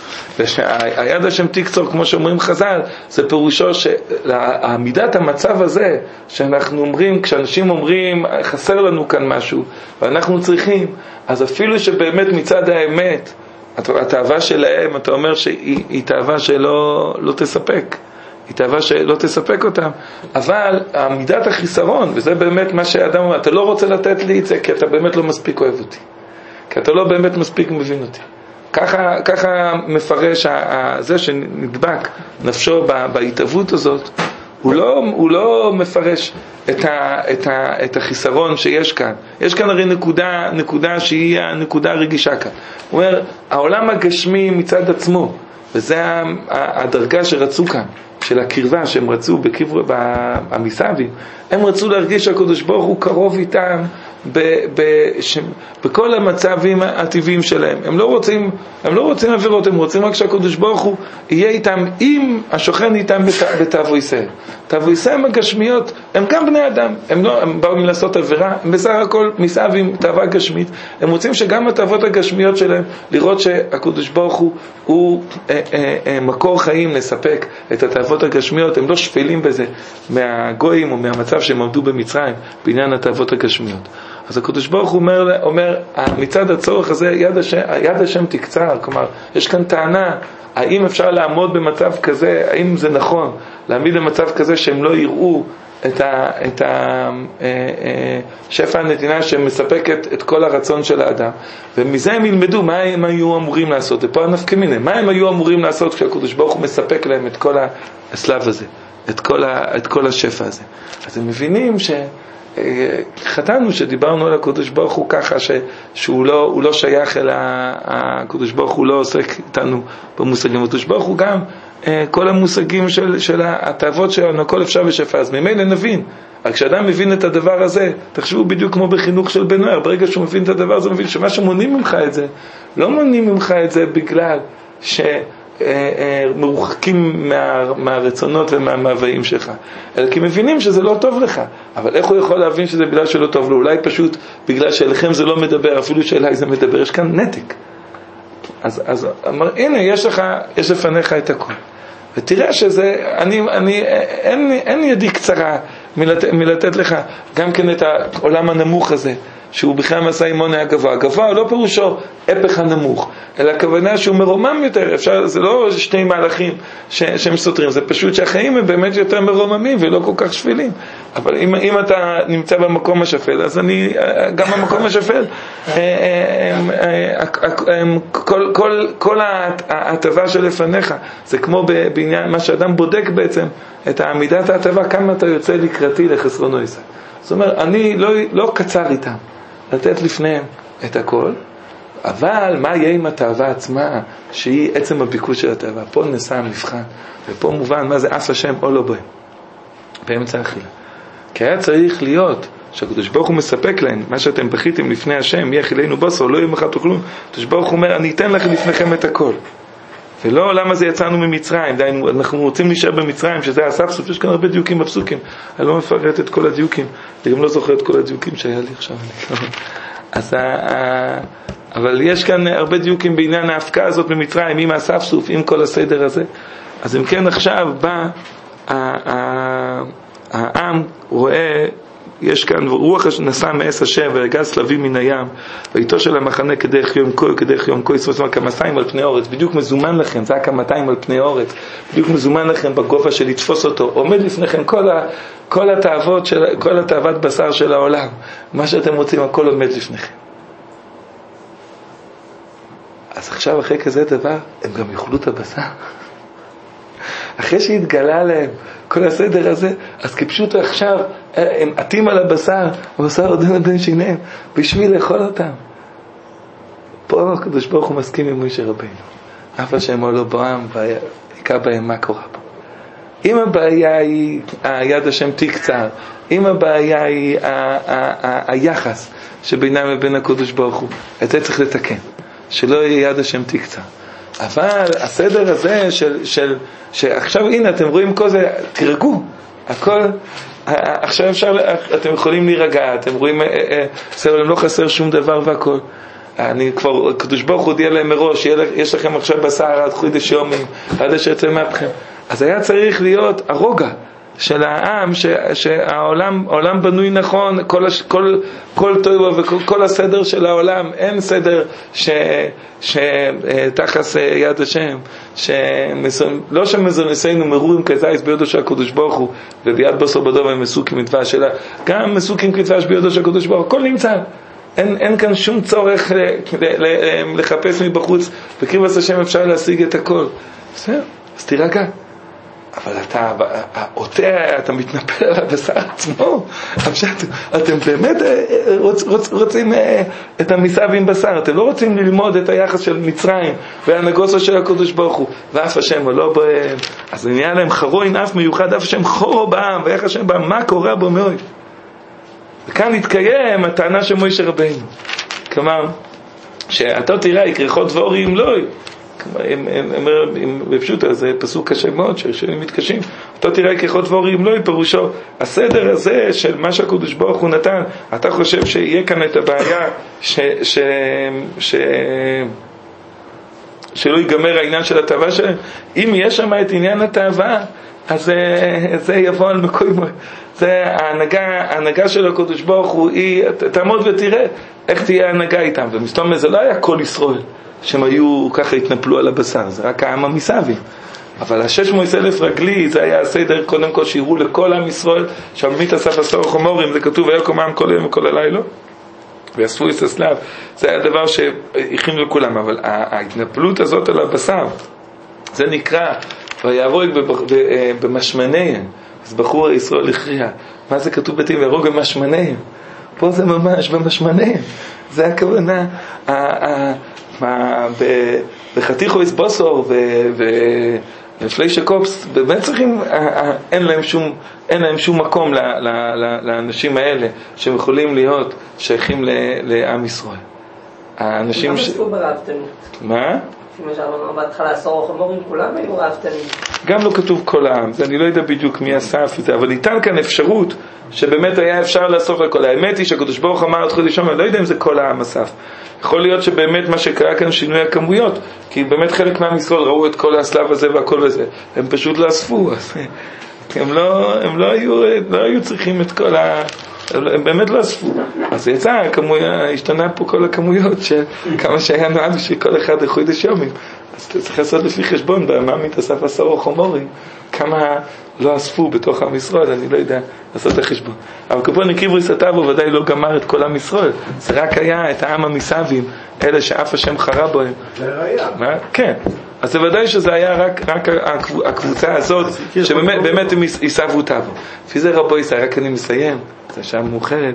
היד השם תקצור, כמו שאומרים חז"ל, זה פירושו שהעמידת המצב הזה שאנחנו אומרים, כשאנשים אומרים חסר לנו כאן משהו ואנחנו צריכים, אז אפילו שבאמת מצד האמת התאווה שלהם, אתה אומר שהיא תאווה שלא לא תספק, היא תאווה שלא תספק אותם, אבל עמידת החיסרון, וזה באמת מה שהאדם אומר, אתה לא רוצה לתת לי את זה כי אתה באמת לא מספיק אוהב אותי, כי אתה לא באמת מספיק מבין אותי. ככה, ככה מפרש זה שנדבק נפשו בהתאבות הזאת, הוא לא, הוא לא מפרש את, ה, את, ה, את החיסרון שיש כאן. יש כאן הרי נקודה, נקודה שהיא הנקודה הרגישה כאן. הוא אומר, העולם הגשמי מצד עצמו, וזה הדרגה שרצו כאן, של הקרבה שהם רצו בקבר, במסביב, הם רצו להרגיש שהקדוש ברוך הוא קרוב איתם ב, ב, ש, בכל המצבים הטבעיים שלהם. הם לא רוצים, הם לא רוצים עבירות, הם רוצים רק שהקדוש ברוך הוא יהיה איתם, אם השוכן איתם בתאוו ישראל. תאוו ישראל הגשמיות, הם גם בני אדם, הם לא, הם באו לעשות עבירה, הם בסך הכל מסביב תאווה גשמית, הם רוצים שגם התאוות הגשמיות שלהם, לראות שהקדוש ברוך הוא, הוא אה, אה, אה, מקור חיים לספק את התאוות הגשמיות, הם לא שפלים בזה מהגויים או מהמצב שהם עמדו במצרים בעניין התאוות הגשמיות. אז הקדוש ברוך הוא אומר, אומר מצד הצורך הזה יד השם, יד השם תקצר, כלומר יש כאן טענה, האם אפשר לעמוד במצב כזה, האם זה נכון להעמיד במצב כזה שהם לא יראו את ה, את ה, שפע הנתינה שמספקת את כל הרצון של האדם, ומזה הם ילמדו מה הם היו אמורים לעשות. ופה הנפקא מינה, מה הם היו אמורים לעשות כשהקדוש ברוך הוא מספק להם את כל הסלב הזה, את כל, ה, את כל השפע הזה. אז הם מבינים ש חתנו שדיברנו על הקדוש ברוך הוא ככה ש, שהוא לא, הוא לא שייך אל הקדוש ברוך הוא לא עוסק איתנו במושגים. הקדוש ברוך הוא גם כל המושגים של, של התאוות שלנו, הכל אפשר בשפע. אז ממילא נבין, רק כשאדם מבין את הדבר הזה, תחשבו בדיוק כמו בחינוך של בן נוער, ברגע שהוא מבין את הדבר הזה, הוא מבין שמה שמונים ממך את זה, לא מונים ממך את זה בגלל ש מרוחקים מה, מהרצונות ומהמאוויים שלך, אלא כי מבינים שזה לא טוב לך. אבל איך הוא יכול להבין שזה בגלל שלא טוב לו? אולי פשוט בגלל שאליכם זה לא מדבר, אפילו שאליי זה מדבר, יש כאן נתק. אז, אז אמר, הנה יש לך, יש לפניך את הכל, ותראה שזה, אני, אני, אין, אין ידי קצרה מלתת, מלתת לך גם כן את העולם הנמוך הזה, שהוא בכלל מסע אימון הגבוה. הגבוה לא פירושו הפך הנמוך, אלא הכוונה שהוא מרומם יותר. אפשר, זה לא שני מהלכים ש, שהם סותרים, זה פשוט שהחיים הם באמת יותר מרוממים ולא כל כך שפלים. אבל אם, אם אתה נמצא במקום השפל, אז אני גם במקום השפל. כל, כל, כל ההטבה שלפניך, זה כמו בעניין מה שאדם בודק בעצם, את העמידת ההטבה, כמה אתה יוצא לקראתי לחסרונו יסע. זאת אומרת, אני לא, לא קצר איתם, לתת לפניהם את הכל, אבל מה יהיה עם התאווה עצמה, שהיא עצם הביקוש של התאווה? פה נסע המבחן, ופה מובן מה זה אף השם או לא בהם, באמצע אכילה. כי היה צריך להיות, שהקדוש ברוך הוא מספק להם, מה שאתם בכיתם לפני השם, מי אכילנו בשר, לא יהיה מחר תאכלו, הקדוש ברוך הוא אומר, אני אתן לכם לפניכם את הכל. ולא למה זה יצאנו ממצרים, דיינו, אנחנו רוצים להישאר במצרים, שזה הסף, יש כאן הרבה דיוקים בפסוקים, אני לא מפרט את כל הדיוקים, אני גם לא זוכר את כל הדיוקים שהיה לי עכשיו. אז, אבל יש כאן הרבה דיוקים בעניין ההפקה הזאת במצרים, עם הספסוף, עם כל הסדר הזה. אז אם כן עכשיו בא העם, רואה, יש כאן רוח נסע מעש השם והגז סלבים מן הים, ואיתו של המחנה כדרך יום כה כדרך יום כה, זאת אומרת כמאתיים על פני אורץ, בדיוק מזומן לכם, זה היה כמאתיים על פני אורץ, בדיוק מזומן לכם בגובה של לתפוס אותו, עומד לפניכם כל ה, כל התאוות של, כל התאוות בשר של העולם, מה שאתם רוצים הכל עומד לפניכם. אז עכשיו אחרי כזה דבר הם גם יאכלו את הבשר. אחרי שהתגלה להם כל הסדר הזה, אז כפשוט עכשיו הם עטים על הבשר, הבשר עודן בין שיניהם, בשביל לאכול אותם. פה הקדוש ברוך הוא מסכים עם משה רבינו. אף השם לא בועם, ויקע בהם מה קורה פה. אם הבעיה היא היד השם תקצר, אם הבעיה היא היחס שבינם לבין הקדוש ברוך הוא, את זה צריך לתקן, שלא יהיה יד השם תקצר. אבל הסדר הזה של, של, שעכשיו הנה אתם רואים כל זה, תרגעו, הכל, עכשיו אפשר, אתם יכולים להירגע, אתם רואים, בסדר, לא חסר שום דבר והכל. אני כבר, קדוש ברוך הוא הודיע להם מראש, יש לכם עכשיו בשר עד חודש יומים, עד אשר יצא מאפכם. אז היה צריך להיות הרוגע של העם, ש, שהעולם העולם בנוי נכון, כל, כל, כל טוב וכל כל הסדר של העולם, אין סדר ש, שתחס יד השם, לא שמזונסינו מרורים כזייס ביודו של הקדוש ברוך הוא, וביד בשר בדוב הם מסוקים מדבש, אלא גם מסוקים כדבש ביודו של הקדוש ברוך הוא, הכל נמצא. אין, אין כאן שום צורך ל, ל, ל, לחפש מבחוץ, בקריבת השם אפשר להשיג את הכל. בסדר, אז תירגע. אבל אתה, אותה, אתה מתנפל על הבשר עצמו. אתם באמת רוצ, רוצ, רוצים את המסעב עם בשר, אתם לא רוצים ללמוד את היחס של מצרים והנגוסו של הקדוש ברוך הוא, ואף השם או לא בהם. אז נהיה להם חרוין אף מיוחד, אף השם חורו בעם, ויחס השם בעם, מה קורה בו מאוד? וכאן התקיים הטענה של משה רבינו. כלומר, שאתה תראה יקרחו דבורי אם לא, בפשוט זה פסוק קשה מאוד שהם מתקשים. אתה תראה יקרחו דבורי אם לא, פירושו הסדר הזה של מה שהקדוש ברוך הוא נתן. אתה חושב שיהיה כאן את הבעיה ש, ש, ש, שלא ייגמר העניין של התאווה שלהם? אם יש שם את עניין התאווה, אז זה יבוא על מקום. זה ההנהגה, ההנהגה של הקדוש ברוך הוא, היא, תעמוד ותראה איך תהיה ההנהגה איתם. ומסתום זה לא היה כל ישראל שהם היו ככה התנפלו על הבשר, זה רק העם המסביב. אבל השש מאות אלף רגלי, זה היה הסדר קודם כל שיראו לכל עם ישראל, שהמית אסף עשור חמורים, זה כתוב ויקום העם כל היום וכל הלילה, ואספו את הסלב, זה היה דבר שהכין לכולם. אבל ההתנפלות הזאת על הבשר, זה נקרא ויהרוג במשמניהם. אז בחור ישראל הכריע, מה זה כתוב בתים? ויהרוג במשמניהם. פה זה ממש במשמניהם, זה הכוונה. בחתיכו יש בוסור ופליישה קופס, באמת צריכים, אין להם שום, אין להם שום מקום לאנשים האלה שהם יכולים להיות שייכים לעם ישראל. האנשים ש... מה? כמו שאמרנו בהתחלה, עשור חמורים כולם היו רעבתנים. גם לא כתוב כל העם, אני לא יודע בדיוק מי אסף את זה, אבל ניתן כאן אפשרות שבאמת היה אפשר לאסוף לכל. האמת היא שהקדוש ברוך אמר את חודש יום, אני לא יודע אם זה כל העם אסף. יכול להיות שבאמת מה שקרה כאן שינוי הכמויות, כי באמת חלק מהעם ישראל ראו את כל הסלב הזה והכל הזה, הם פשוט לא אספו, אז הם לא, הם לא היו, לא היו צריכים את כל ה... הם באמת לא אספו. אז זה יצא, השתנה פה כל הכמויות של כמה שהיה נועד בשביל כל אחד לחודש יומים. אז צריך לעשות לפי חשבון, במה מתאסף עשור חומורים, כמה לא אספו בתוך עם ישראל, אני לא יודע לעשות את החשבון. אבל כפון קיבריס הטבו ודאי לא גמר את כל עם ישראל. זה רק היה את העם המסביב, אלה שאף השם חרה בהם. זה ראייה. כן. אז זה ודאי שזה היה רק, רק הקבוצה הזאת, שבאמת הם יסבו טבו. לפי זה רבו ישראל, רק אני מסיים, זה שעה מאוחרת,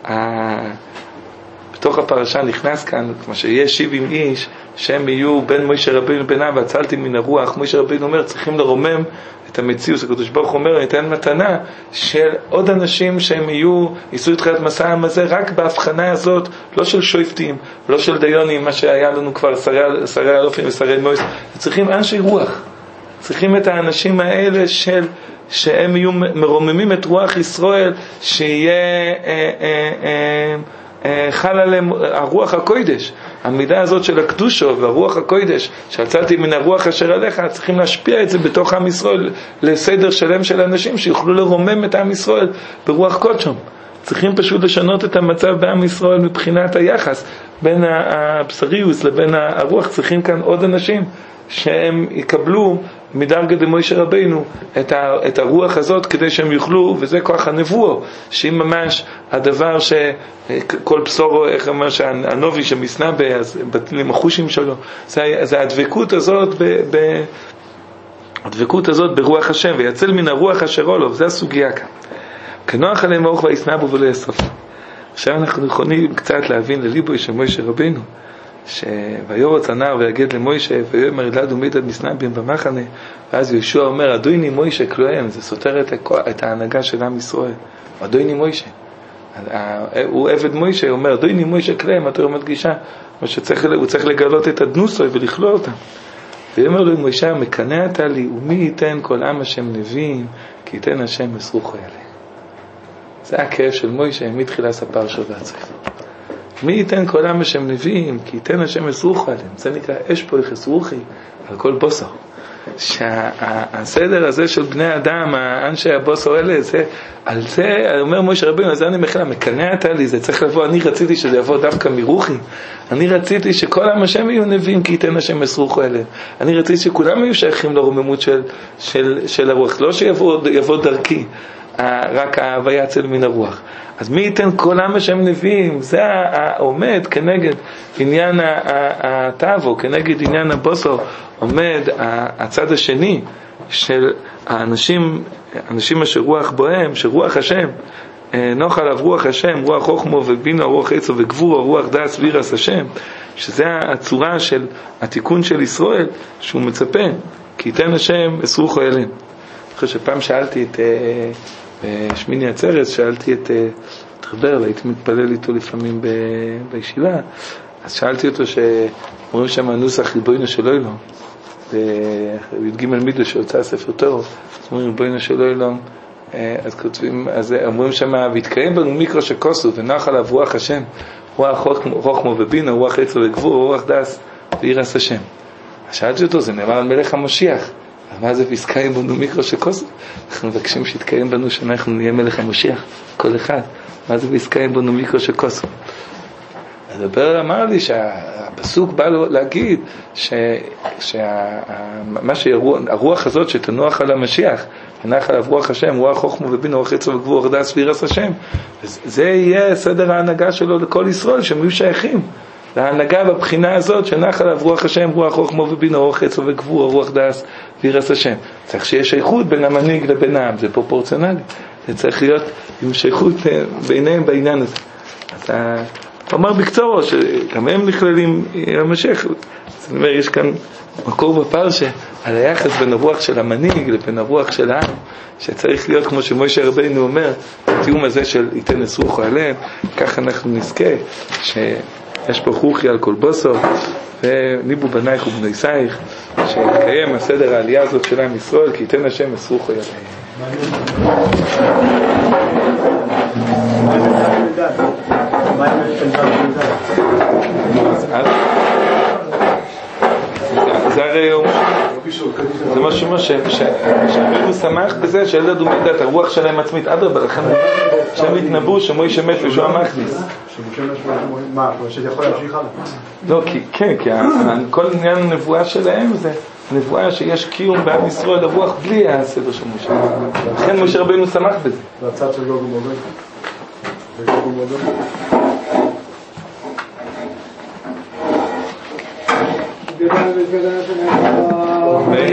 בתוך הפרשה נכנס כאן, כמו שיש שבעים איש, שהם יהיו בין מוישה רבינו לבינה, והצלתי מן הרוח. מוישה רבינו אומר, צריכים לרומם את המציאות. הקדוש ברוך אומר, ניתן מתנה של עוד אנשים שהם יהיו, ייסו את חיית מסע העם הזה, רק בהבחנה הזאת, לא של שויפטים, לא של דיונים, מה שהיה לנו כבר שרי, שרי אלופים ושרי מויס. צריכים אנשי רוח. צריכים את האנשים האלה של, שהם יהיו מרוממים את רוח ישראל, שיהיה אה, אה, אה, חל עליהם הרוח הקודש. המידה הזאת של הקדושו והרוח הקודש שיצאתי מן הרוח אשר עליך, צריכים להשפיע את זה בתוך עם ישראל לסדר שלם של אנשים שיוכלו לרומם את עם ישראל ברוח קודשם. צריכים פשוט לשנות את המצב בעם ישראל מבחינת היחס בין הבשריוס לבין הרוח. צריכים כאן עוד אנשים שהם יקבלו מדרגה דמוישה רבינו את, ה, את הרוח הזאת כדי שהם יוכלו, וזה כוח הנבואו, שהיא ממש הדבר שכל בשורו, איך אומר שהנובי שמסנה בבטלים החושים שלו, זה, זה הדבקות הזאת ב, ב, הדבקות הזאת ברוח השם, ויצל מן הרוח אשר עולו. זה הסוגיה כאן. כנוח עליהם אורך ויסנה בו ולא יסוף. עכשיו אנחנו יכולים קצת להבין לליבו של מוישה רבינו, שוירוץ הנער ויגד למוישה ויאמר אלעד ומידד מסנבים במחנה, ואז יהושע אומר אדוני מוישה כלוהם. זה סותר את, את ההנהגה של עם ישראל. אדוני מוישה, הוא עבד מוישה, הוא אומר אדוני מוישה כלוהם. התורה מדגישה הוא צריך לגלות את הדנוסוי ולכלוא אותם. ויאמר לו מוישה מקנא אתה לי, ומי ייתן כל עם השם נביאים, כי ייתן השם מסרוכו אלה. זה הכאב של מוישה מתחילה ספר שלו והצריך. מי ייתן כל עם השם נביאים, כי ייתן השם מסרוכו עליהם. זה נקרא אש פה יחסרוכי על כל בוסו. שהסדר הזה של בני אדם, האנשי הבוסו האלה, זה, על זה, אומר מוישה רבינו, אז אני מחילה, מקנא אתה לי, זה צריך לבוא, אני רציתי שזה יבוא דווקא מרוחי. אני רציתי שכל עם השם יהיו נביאים, כי ייתן השם מסרוכו אליהם. אני רציתי שכולם יהיו שייכים לרוממות של, של, של הרוח, לא שיבוא דרכי, רק ההוויה אצל מן הרוח. אז מי ייתן כל עם השם נביאים? זה העומד כנגד עניין הטאבו, כנגד עניין הבוסו, עומד הצד השני של האנשים, אנשים אשר רוח בוהם, שרוח השם, נוח עליו רוח השם, רוח חוכמו ובינו, רוח עצו וגבור, רוח דעת וירס השם, שזה הצורה של התיקון של ישראל, שהוא מצפה, כי ייתן השם מסרוכו אליהם. אחרי שפעם שאלתי את בשמיני עצרת, שאלתי את רבר, הייתי מתפלל איתו לפעמים בישיבה, אז שאלתי אותו שאומרים שם הנוסח ריבונו של אילום, בי"ג מידו שהוצא ספר תורה, אומרים ריבונו של אילום, אז כותבים, אז אומרים שם והתקיים בנו מיקרו שקוסו ונח עליו רוח השם, רוח חוכמו ובינו, רוח עצו וגבור, רוח דס וירס השם. אז שאלתי אותו, זה נאמר על מלך המשיח, מה זה ויתקיים בנו מיקרו שקוסו? אנחנו מבקשים שיתקיים בנו שאנחנו נהיה מלך המשיח, כל אחד. מה זה ויתקיים בנו מיקרו שקוסו? הדבר אמר לי שהפסוק בא להגיד שמה שהרוח הזאת שתנוח על המשיח, תנח עליו רוח השם, רוח חוכמו ובינו, רוח עצו וגבור, רוח דעת וירס השם, זה יהיה סדר ההנהגה שלו לכל ישראל, שהם יהיו שייכים להנהגה בבחינה הזאת שנח עליו רוח השם, רוח חוכמו ובינו, רוח עצו וגבור, רוח דעת וירס השם. צריך שיהיה שייכות בין המנהיג לבין העם, זה פרופורציונלי, זה צריך להיות עם שייכות ביניהם בעניין הזה. אז הוא אמר בקצורו שגם הם נכללים המשיח. זאת אומרת, יש כאן מקור בפרשה על היחס בין הרוח של המנהיג לבין הרוח של העם, שצריך להיות כמו שמוישה רבינו אומר, התיאום הזה של ייתן מסרוכו עליהם. ככה אנחנו נזכה שיש פה חוכי על כל בוסו, וניבו בנייך ובנויסייך, שיקיים הסדר העלייה הזאת של עם ישראל, כי ייתן השם מסרוכו עליהם. זה הרי זה מה שאומר שהרבנו שמח בזה שילד הוא מידת הרוח שלהם עצמית. אדרבה, לכן שהם התנבאו שמוישה מת וישוע מכניס. מה, שזה יכול להמשיך הלאה? לא, כן, כי כל עניין הנבואה שלהם זה נבואה שיש קיום בעם ישראל הרוח בלי הסדר של משה. לכן משה רבנו שמח בזה. זה הצד של גוג ומגוג. וגוג ומגוג.